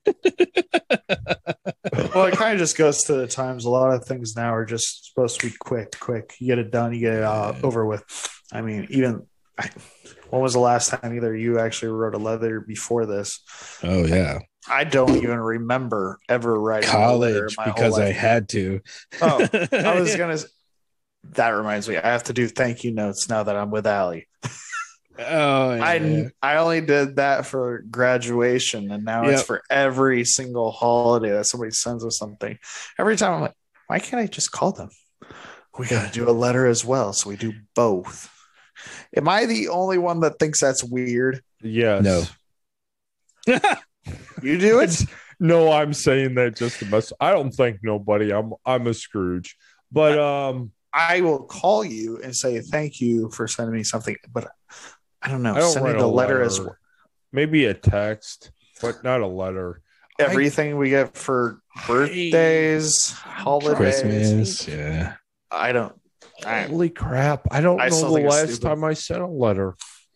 Well, it kind of just goes to the times. A lot of things now are just supposed to be quick, quick. You get it done, you get it uh, over with. I mean, even I, when was the last time either you actually wrote a letter before this? Oh yeah, I don't even remember ever writing college because I had to. Oh, I was gonna. That reminds me, I have to do thank you notes now that I'm with Allie. Oh, yeah. I I only did that for graduation, and now yep. it's for every single holiday that somebody sends us something. Every time I'm like, why can't I just call them? We got to do a letter as well, so we do both. Am I the only one that thinks that's weird? Yes. No. You do it? No, I'm saying that just to mess. I don't think nobody. I'm I'm a Scrooge, but um, I will call you and say thank you for sending me something, but. I don't know. I don't Sending write a a letter, letter as well. Maybe a text, but not a letter. Everything I, we get for birthdays, I, holidays, Christmas, yeah. I don't. Holy I, crap! I don't I know the last time I sent a letter.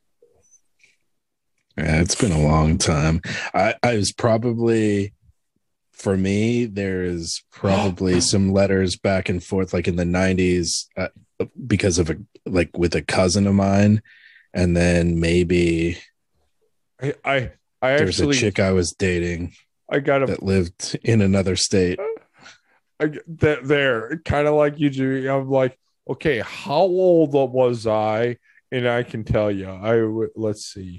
Yeah, it's been a long time. I, I was probably, for me, there is probably some letters back and forth, like in the nineties, uh, because of a like with a cousin of mine. And then maybe I I, I there's actually, a chick I was dating. I got a, that lived in another state. I that there kind of like you do. I'm like, okay, how old was I? And I can tell you, I let's see.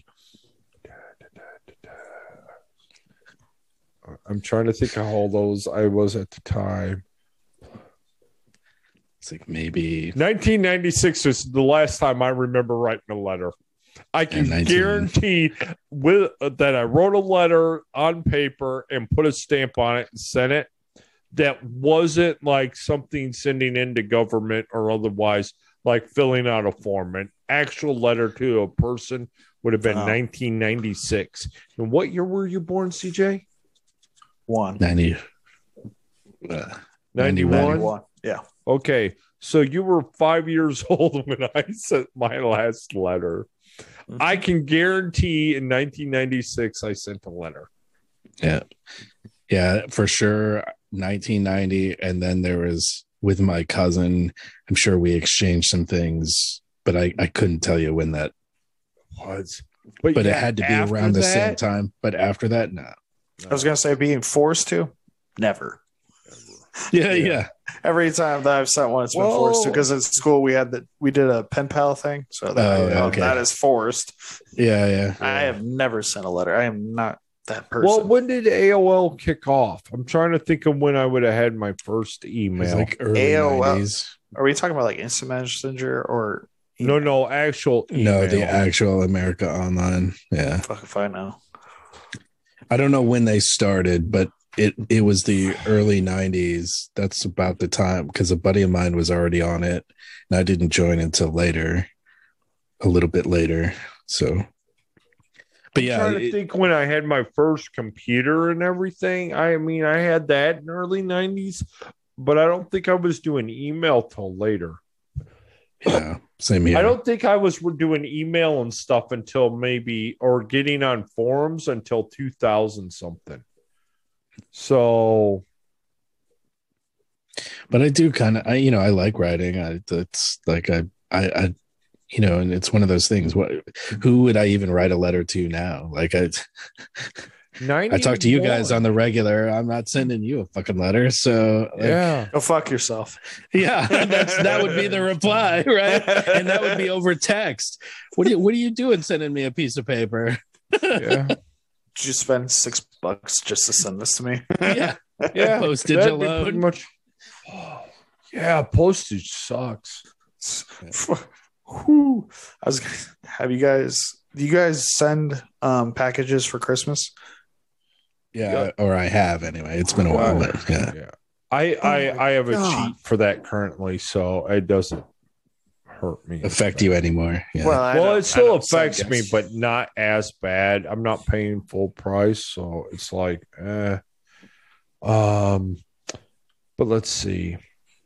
I'm trying to think how old those I was at the time. It's like maybe nineteen ninety-six is the last time I remember writing a letter. I can nineteen guarantee with uh, that I wrote a letter on paper and put a stamp on it and sent it. That wasn't like something sending into government or otherwise, like filling out a form. An actual letter to a person would have been wow. nineteen ninety-six. And what year were you born, C J? One. ninety. Uh, ninety-one? ninety-one. Yeah. Okay. So you were five years old when I sent my last letter. Mm-hmm. I can guarantee in nineteen ninety-six I sent a letter. Yeah. Yeah, for sure. nineteen ninety. And then there was with my cousin. I'm sure we exchanged some things, but I, I couldn't tell you when that was. But, yeah, it had to be after around the that, same time. But after that, no. I was going to say being forced to. Never. Yeah, yeah. Every time that I've sent one, it's been Whoa. forced to because at school we had that we did a pen pal thing. So that, Oh, you know, okay. that is forced. Yeah, yeah. I have never sent a letter. I am not that person. Well, when did A O L kick off? I'm trying to think of when I would have had my first It email. was like early A O L. nineties. Are we talking about like instant messenger or no, no, actual email. No, the actual America Online. Yeah. fuck if I know. I don't know when they started, but it it was the early nineties. That's about the time because a buddy of mine was already on it, and I didn't join until later, a little bit later. So, but I'm yeah, trying to it- think when I had my first computer and everything. I mean, I had that in early nineties, but I don't think I was doing email till later. yeah, same here. I don't think I was doing email and stuff until maybe, or getting on forums until two thousand something. So, but I do kind of, I you know, I like writing. I it's like I, I, I, you know, and it's one of those things. What, who would I even write a letter to now? Like I, I talk to you guys on the regular. I'm not sending you a fucking letter. So like, yeah. Go fuck yourself. yeah, that's that would be the reply, right? And that would be over text. What are you, what are you doing sending me a piece of paper? Yeah. Did you spend six bucks just to send this to me? Yeah, Yeah. postage That'd be alone. pretty much. Yeah. Postage sucks. Whew. I was gonna, have you guys do you guys send um packages for Christmas? Yeah, or I have anyway. It's been a while, but yeah. Yeah. I, I, Oh my I have a God. cheat for that currently, so it doesn't hurt me. Affect you anymore. Yeah. Well, I Well, don't- it still I don't send affects me, gifts. but not as bad. I'm not paying full price, so it's like, eh. Um, but let's see.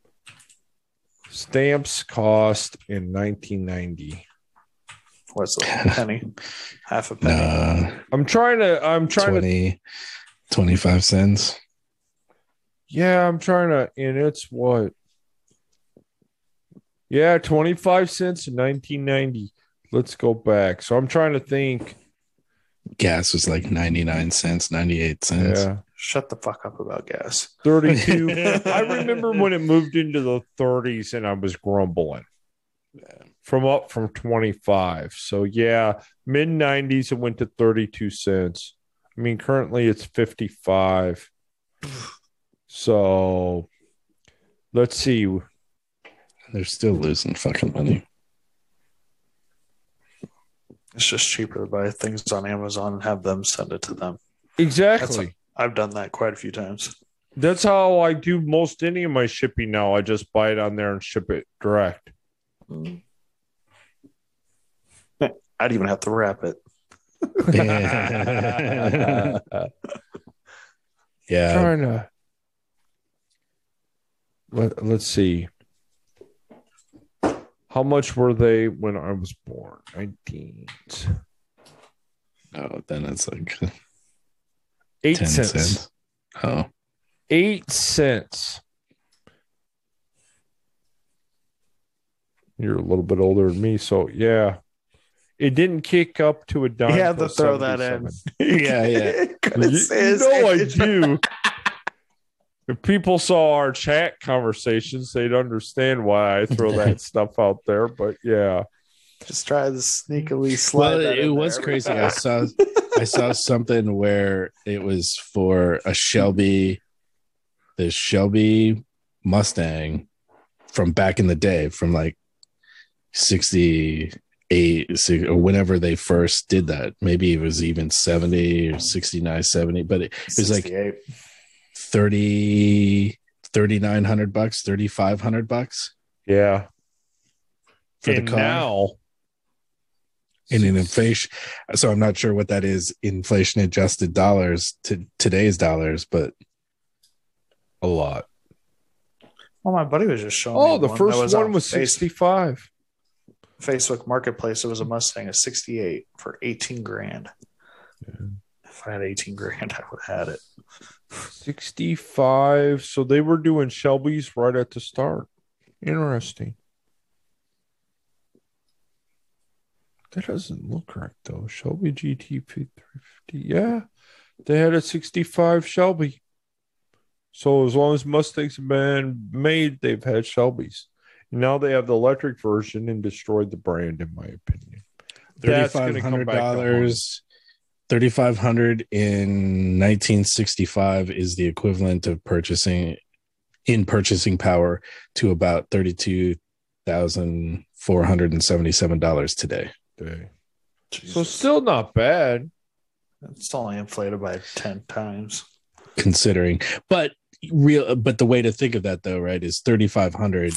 Stamps cost in nineteen ninety. What's a penny? Half a penny. uh, I'm trying to. I'm trying to. twenty, twenty-five cents. Yeah, I'm trying to. And it's what? Yeah, twenty-five cents in nineteen ninety. Let's go back. So I'm trying to think. Gas was like ninety-nine cents, ninety-eight cents. Yeah. Shut the fuck up about gas. thirty-two. I remember when it moved into the thirties and I was grumbling from up from twenty-five. So, yeah, mid nineties, it went to thirty-two cents. I mean, currently it's fifty-five. So, let's see. They're still losing fucking money. It's just cheaper to buy things on Amazon and have them send it to them. Exactly. I've done that quite a few times. That's how I do most any of my shipping now. I just buy it on there and ship it direct. I'd even have to wrap it. Yeah. yeah. Trying to let, let's see. How much were they when I was born? nineteen. Oh, then it's like Eight ten cents. cents. Oh, Eight cents. You're a little bit older than me, so yeah. It didn't kick up to a dime. You had to till throw that in. seventy-seven. yeah, yeah. You, you know I do. If people saw our chat conversations, they'd understand why I throw that stuff out there. But yeah, Just try to sneakily slide. Well, that it in was there. crazy. I saw, I saw something where it was for a Shelby, the Shelby Mustang from back in the day, from like sixty-eight or whenever they first did that. Maybe it was even seventy or sixty-nine, seventy, but it, it was like sixty-eight. thirty, thirty-nine hundred bucks, thirty-five hundred bucks yeah. for and the car. now, in an inflation, so I'm not sure what that is, inflation adjusted dollars to today's dollars, but a lot. Well, my buddy was just showing Oh, me the one first that was one on was Face- sixty-five. Facebook Marketplace. It was a Mustang, a sixty-eight for eighteen grand. Yeah. If I had eighteen grand, I would have had it. sixty-five. So they were doing Shelby's right at the start. Interesting. That doesn't look right, though. Shelby G T P three fifty. Yeah, they had a sixty-five Shelby. So as long as Mustangs have been made, they've had Shelby's. Now they have the electric version and destroyed the brand, in my opinion. That's Thirty-five gonna come hundred back to haunt dollars. Thirty-five hundred in nineteen sixty-five is the equivalent of purchasing in purchasing power to about thirty-two thousand four hundred and seventy-seven dollars today. day. So Jesus. still not bad. It's only inflated by ten times. Considering, but real, but the way to think of that though, right, is thirty-five hundred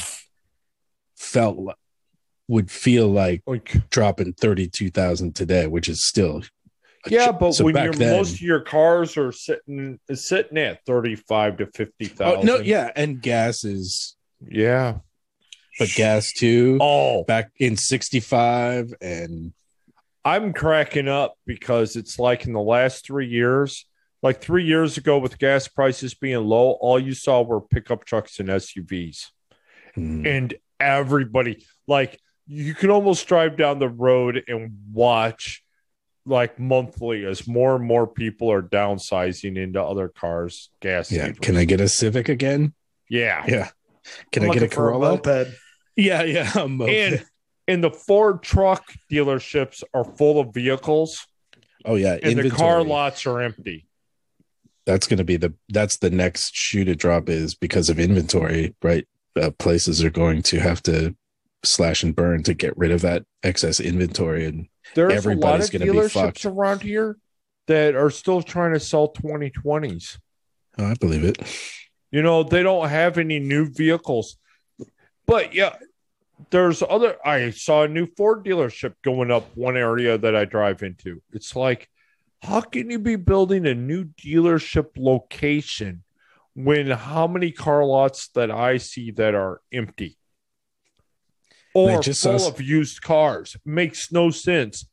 felt li- would feel like Like, dropping thirty-two thousand today, which is still a yeah, ch- but so when back you're, then- most of your cars are sitting sitting at thirty-five to fifty oh, thousand. no, yeah, and gas is, yeah. but gas too. Oh, Back in sixty-five, and I'm cracking up because it's like in the last three years, like three years ago with gas prices being low, all you saw were pickup trucks and S U Vs. hmm, And everybody, like, you can almost drive down the road and watch, like, monthly as more and more people are downsizing into other cars, gas. yeah. savers. Can I get a Civic again? Yeah. Yeah. Can I'm I get a looking for Corolla? moped. Yeah, yeah. A moped. And and the Ford truck dealerships are full of vehicles, oh yeah, and the car inventory. lots are empty. That's going to be the that's the next shoe to drop, is because of inventory, right? Uh, places are going to have to slash and burn to get rid of that excess inventory, and There's Everybody's a lot gonna of be dealerships fucked. around here that are still trying to sell twenty twenties. oh, I believe it. You know, they don't have any new vehicles. But yeah, there's other. I saw a new Ford dealership going up one area that I drive into. It's like, how can you be building a new dealership location when how many car lots that I see that are empty or just full saw- of used cars? Makes no sense.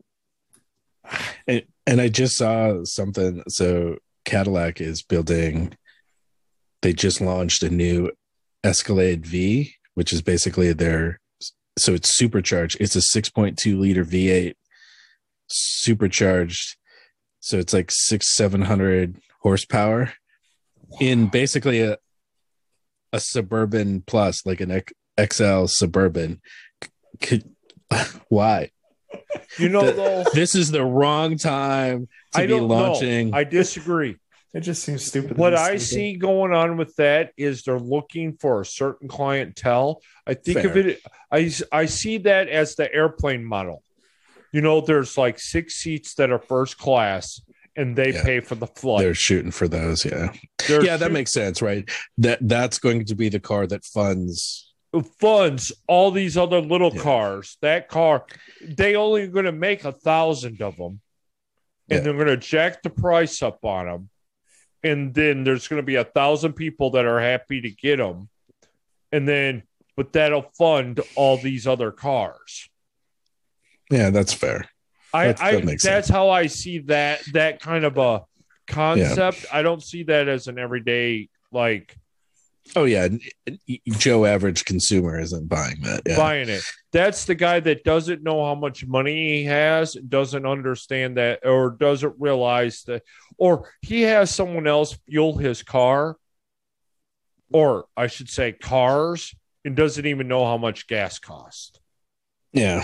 And, and I just saw something. So Cadillac is building. They just launched a new Escalade V, which is basically their. So it's supercharged. It's a six point two liter V eight, supercharged. So it's like six seven hundred horsepower in basically a a suburban plus, like an X L suburban. Could, why? You know, The- though, This is the wrong time to I be don't launching. know. I disagree. It just seems stupid. to What be I stupid. see going on with that is they're looking for a certain clientele. I think of Fair. it, I, I see that as the airplane model. You know, there's like six seats that are first class and they Yeah. pay for the flight. They're shooting for those, yeah. They're yeah, that shoot- makes sense, right? That that's going to be the car that funds. funds all these other little Yeah. cars. That car, they only going to make a thousand of them, and Yeah. they're going to jack the price up on them, and then there's going to be a thousand people that are happy to get them, and then but that'll fund all these other cars. Yeah, that's fair. I, That- I that makes that's sense. how I see that that kind of a concept. I don't see that as an everyday like Oh yeah, n- n- Joe average consumer isn't buying that. Yeah, buying it. That's the guy that doesn't know how much money he has, doesn't understand that, or doesn't realize that, or he has someone else fuel his car, or I should say cars, and doesn't even know how much gas costs. yeah.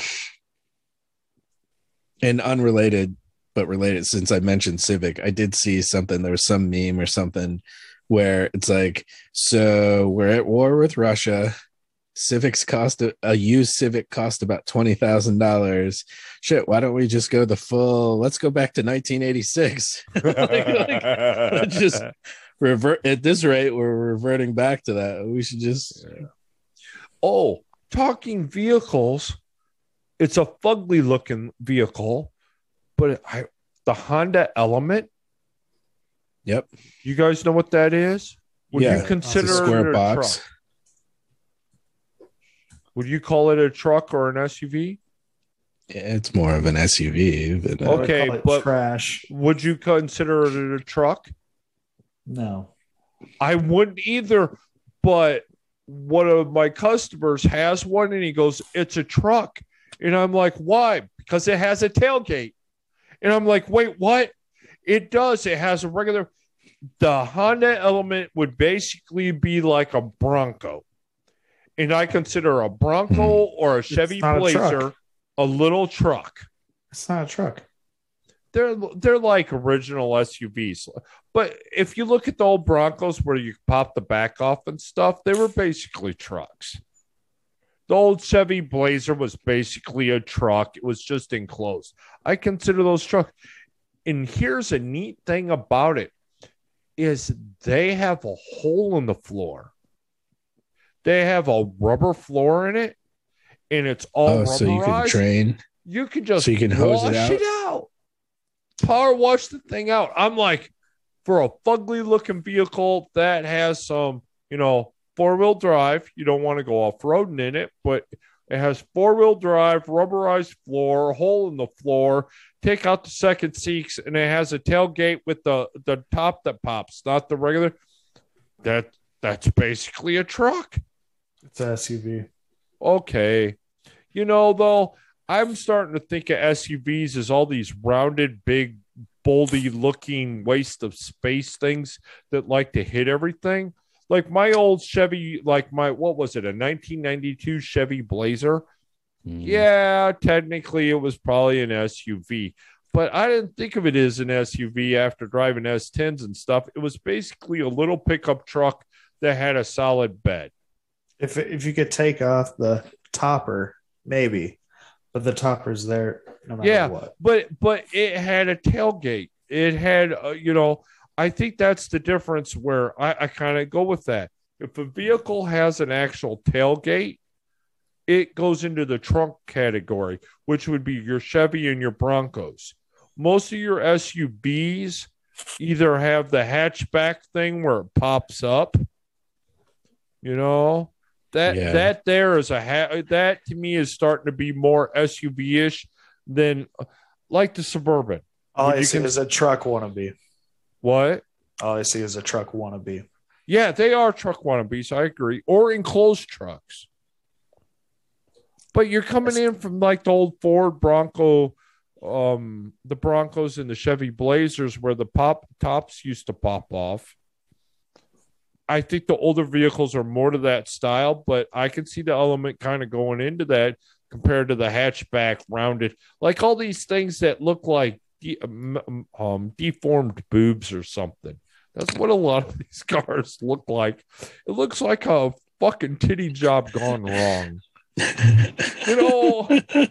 And unrelated, but related, since I mentioned Civic, I did see something. There was some meme or something where it's like, so we're at war with Russia. Civics cost a, a used Civic cost about twenty thousand dollars. Shit, why don't we just go the full? Let's go back to nineteen eighty-six. like, like, just revert at this rate. We're reverting back to that. We should just. Oh, talking vehicles, it's a fugly looking vehicle, but I the Honda Element. Yep. You guys know what that is? Would Yeah, you consider it's a square it a box. truck? Would you call it a truck or an S U V? It's more of an S U V than a, I would Okay, call it but- trash. Would you consider it a truck? No. I wouldn't either, but one of my customers has one and he goes, it's a truck. And I'm like, why? Because it has a tailgate. And I'm like, wait, what? It does. It has a regular. The Honda Element would basically be like a Bronco. And I consider a Bronco or a Chevy not a Blazer truck. a little truck. It's not a truck. They're they're like original S U Vs. But if you look at the old Broncos where you pop the back off and stuff, they were basically trucks. The old Chevy Blazer was basically a truck. It was just enclosed. I consider those trucks. And here's a neat thing about it is they have a hole in the floor. They have a rubber floor in it, and it's all oh, rubberized. so you can train. You can just So you can hose it wash out? it out. Power wash the thing out. I'm like, for a fugly looking vehicle that has some, you know, four wheel drive, you don't want to go off roading in it, but it has four wheel drive, rubberized floor, hole in the floor. Take out the second seats, and it has a tailgate with the the top that pops, not the regular. That that's basically a truck. It's an S U V. Okay. You know, though, I'm starting to think of S U Vs as all these rounded, big, boldy looking waste of space things that like to hit everything. Like my old Chevy, like my, what was it, a nineteen ninety-two Chevy Blazer? Mm. Yeah, technically it was probably an S U V, but I didn't think of it as an S U V after driving S tens and stuff. It was basically a little pickup truck that had a solid bed. If if you could take off the topper, maybe, but the topper's there no matter Yeah, what. but but it had a tailgate. It had, uh, you know, I think that's the difference where I, I kind of go with that. If a vehicle has an actual tailgate, it goes into the trunk category, which would be your Chevy and your Broncos. Most of your S U Vs either have the hatchback thing where it pops up, you know. That Yeah. that there is a ha- that to me is starting to be more S U V-ish than uh, like the Suburban. All Would I you see con- is a truck wannabe. What? All I see is a truck wannabe. Yeah, they are truck wannabes. I agree, or enclosed trucks. But you're coming in from like the old Ford Bronco, um, the Broncos and the Chevy Blazers, where the pop tops used to pop off. I think the older vehicles are more to that style, but I can see the Element kind of going into that compared to the hatchback rounded, like all these things that look like de- um, um, deformed boobs or something. That's what a lot of these cars look like. It looks like a fucking titty job gone wrong. You know,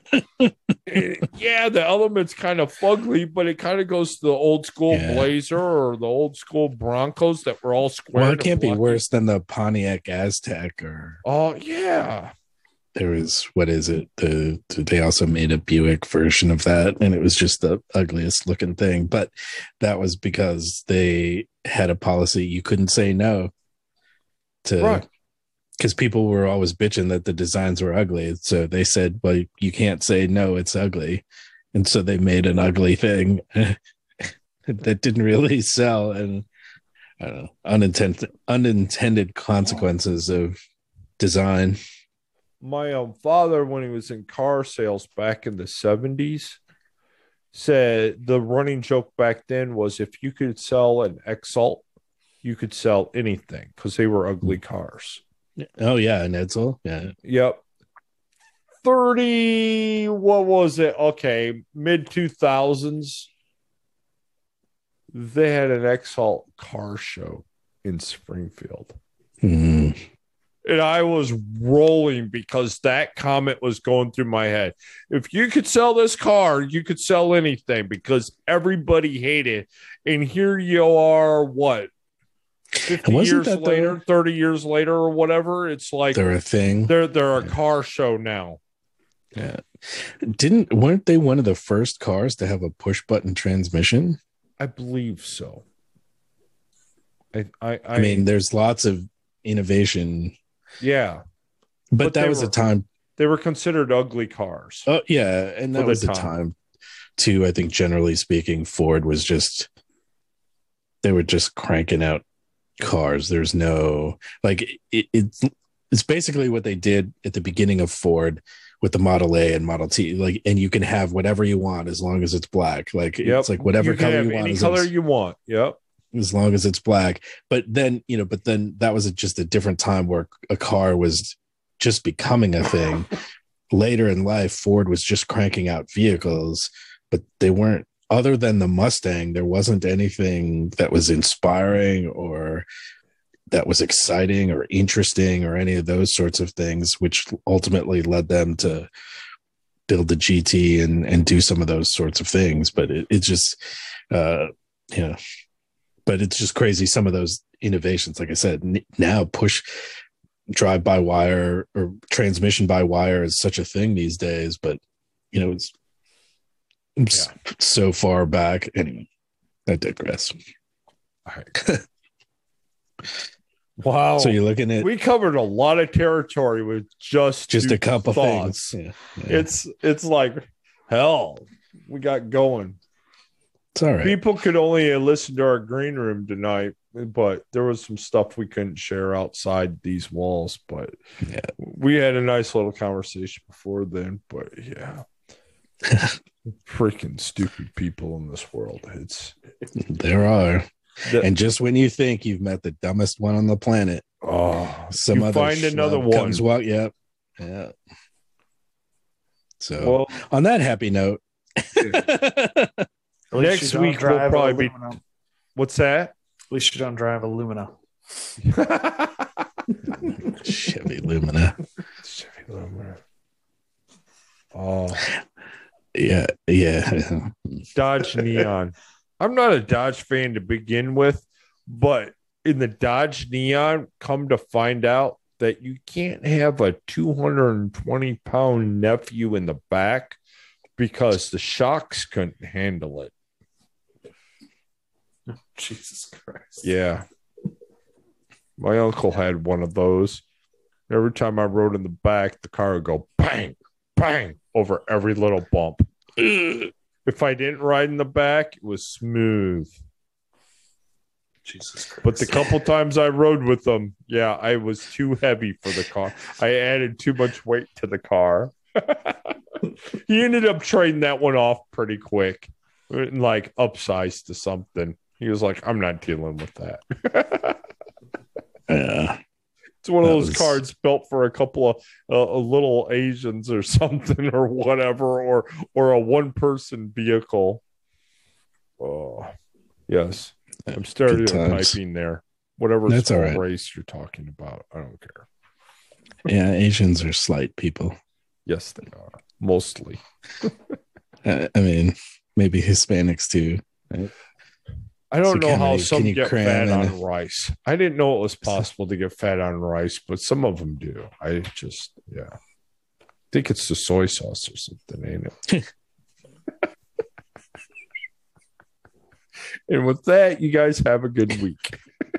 it- yeah, the Element's kind of fugly, but it kind of goes to the old school Yeah. Blazer or the old school Broncos that were all square. Well, it can't be worse than the Pontiac Aztec, or Oh, yeah. there was, what is it? The, the they also made a Buick version of that, and it was just the ugliest looking thing. But that was because they had a policy you couldn't say no to, Right. because people were always bitching that the designs were ugly. So they said, well, you can't say no, it's ugly. And so they made an ugly thing that didn't really sell. And I don't know, unintended unintended consequences of design. My um, father, when he was in car sales back in the seventies, said the running joke back then was if you could sell an Exalt, you could sell anything because they were ugly cars. Oh yeah, an Edsel. Yeah. Yep. thirty, what was it? Okay, mid two thousands. They had an Exalt car show in Springfield. Hmm. And I was rolling because that comment was going through my head. If you could sell this car, you could sell anything because everybody hated it. And here you are, what, fifty Wasn't years that the- later, thirty years later, or whatever. It's like They're a thing. they're they're a car show now. Yeah. Didn't weren't they one of the first cars to have a push button transmission? I believe so. I I, I, I mean, there's lots of innovation, yeah. but, But that they was were- a time they were considered ugly cars. Oh yeah, and that For was the the time. time too. I think generally speaking, Ford was just they were just cranking out cars. There's no like it, it's it's basically what they did at the beginning of Ford with the Model A and Model T. Like, and you can have whatever you want as long as it's black. Like Yep. it's like whatever you can color have you want, any as, color long as, you want. Yep. as long as it's black. But then you know, but then that was just a different time where a car was just becoming a thing. Later in life, Ford was just cranking out vehicles, but they weren't, other than the Mustang, there wasn't anything that was inspiring or that was exciting or interesting or any of those sorts of things, which ultimately led them to build the G T and, and do some of those sorts of things. But it, it just, uh, you know, but it's just crazy. Some of those innovations, like I said, n- now push drive by wire or transmission by wire is such a thing these days, but you know, it's, it's Yeah. so far back. Anyway, I digress. All right. Wow. So you're looking at we covered a lot of territory with just just two a couple thoughts. things. Yeah, yeah. It's it's like hell. We got going. It's all right. People could only listen to our green room tonight, but there was some stuff we couldn't share outside these walls. But Yeah. we had a nice little conversation before then. But yeah, freaking stupid people in this world. It's There are. the, And just when you think you've met the dumbest one on the planet, oh, some you other find another schlub one. comes well. Yep. Yeah. So Well, on that happy note, At least Next you don't week we'll drive probably be- aluminum. what's that? At least you don't drive Illumina. Chevy Lumina. Chevy Lumina. Oh, Yeah. Yeah. Dodge Neon. I'm not a Dodge fan to begin with, but in the Dodge Neon, come to find out that you can't have a two hundred twenty pound nephew in the back because the shocks couldn't handle it. Jesus Christ. Yeah. My uncle had one of those. Every time I rode in the back, the car would go bang, bang over every little bump. Ugh. If I didn't ride in the back, it was smooth. Jesus Christ. But the couple times I rode with them, yeah, I was too heavy for the car. I added too much weight to the car. He ended up trading that one off pretty quick, and like upsized to something. He was like, I'm not dealing with that. Yeah. It's one of That those was- cars built for a couple of uh, little Asians or something or whatever, or or a one person vehicle. Oh, yes. I'm Good times. stereotyping there. Whatever That's small all right. race you're talking about, I don't care. Yeah. Asians are slight people. Yes, they are mostly. Uh, I mean, maybe Hispanics too. Right? I don't So know can how they- some can you get cram fat in on a- rice. I didn't know it was possible to get fat on rice, but some of them do. I just, yeah. I think it's the soy sauce or something, ain't it? And with that, you guys have a good week.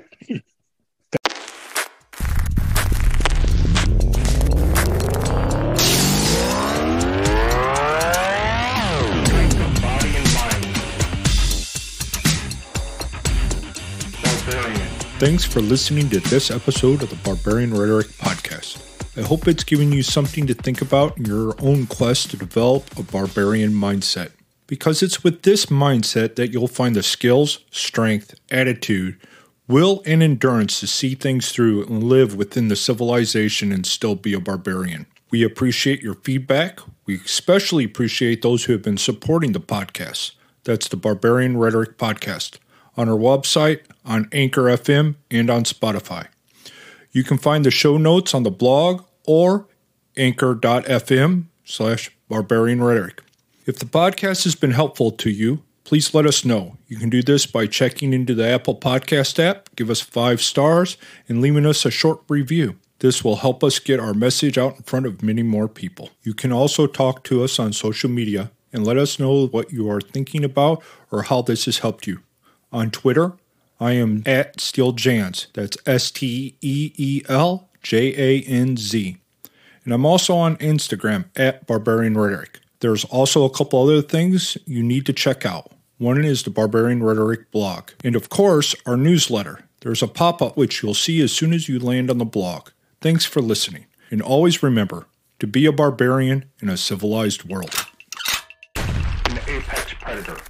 Thanks for listening to this episode of the Barbarian Rhetoric Podcast. I hope it's given you something to think about in your own quest to develop a barbarian mindset. Because it's with this mindset that you'll find the skills, strength, attitude, will, and endurance to see things through and live within the civilization and still be a barbarian. We appreciate your feedback. We especially appreciate those who have been supporting the podcast. That's the Barbarian Rhetoric Podcast on our website, on Anchor F M, and on Spotify. You can find the show notes on the blog or anchor.fm slash barbarian rhetoric. If the podcast has been helpful to you, please let us know. You can do this by checking into the Apple Podcast app, give us five stars, and leaving us a short review. This will help us get our message out in front of many more people. You can also talk to us on social media and let us know what you are thinking about or how this has helped you. On Twitter, I am at SteelJanz. That's S T E E L J A N Z. And I'm also on Instagram at Barbarian Rhetoric. There's also a couple other things you need to check out. One is the Barbarian Rhetoric blog. And of course, our newsletter. There's a pop-up which you'll see as soon as you land on the blog. Thanks for listening. And always remember to be a barbarian in a civilized world. An apex predator.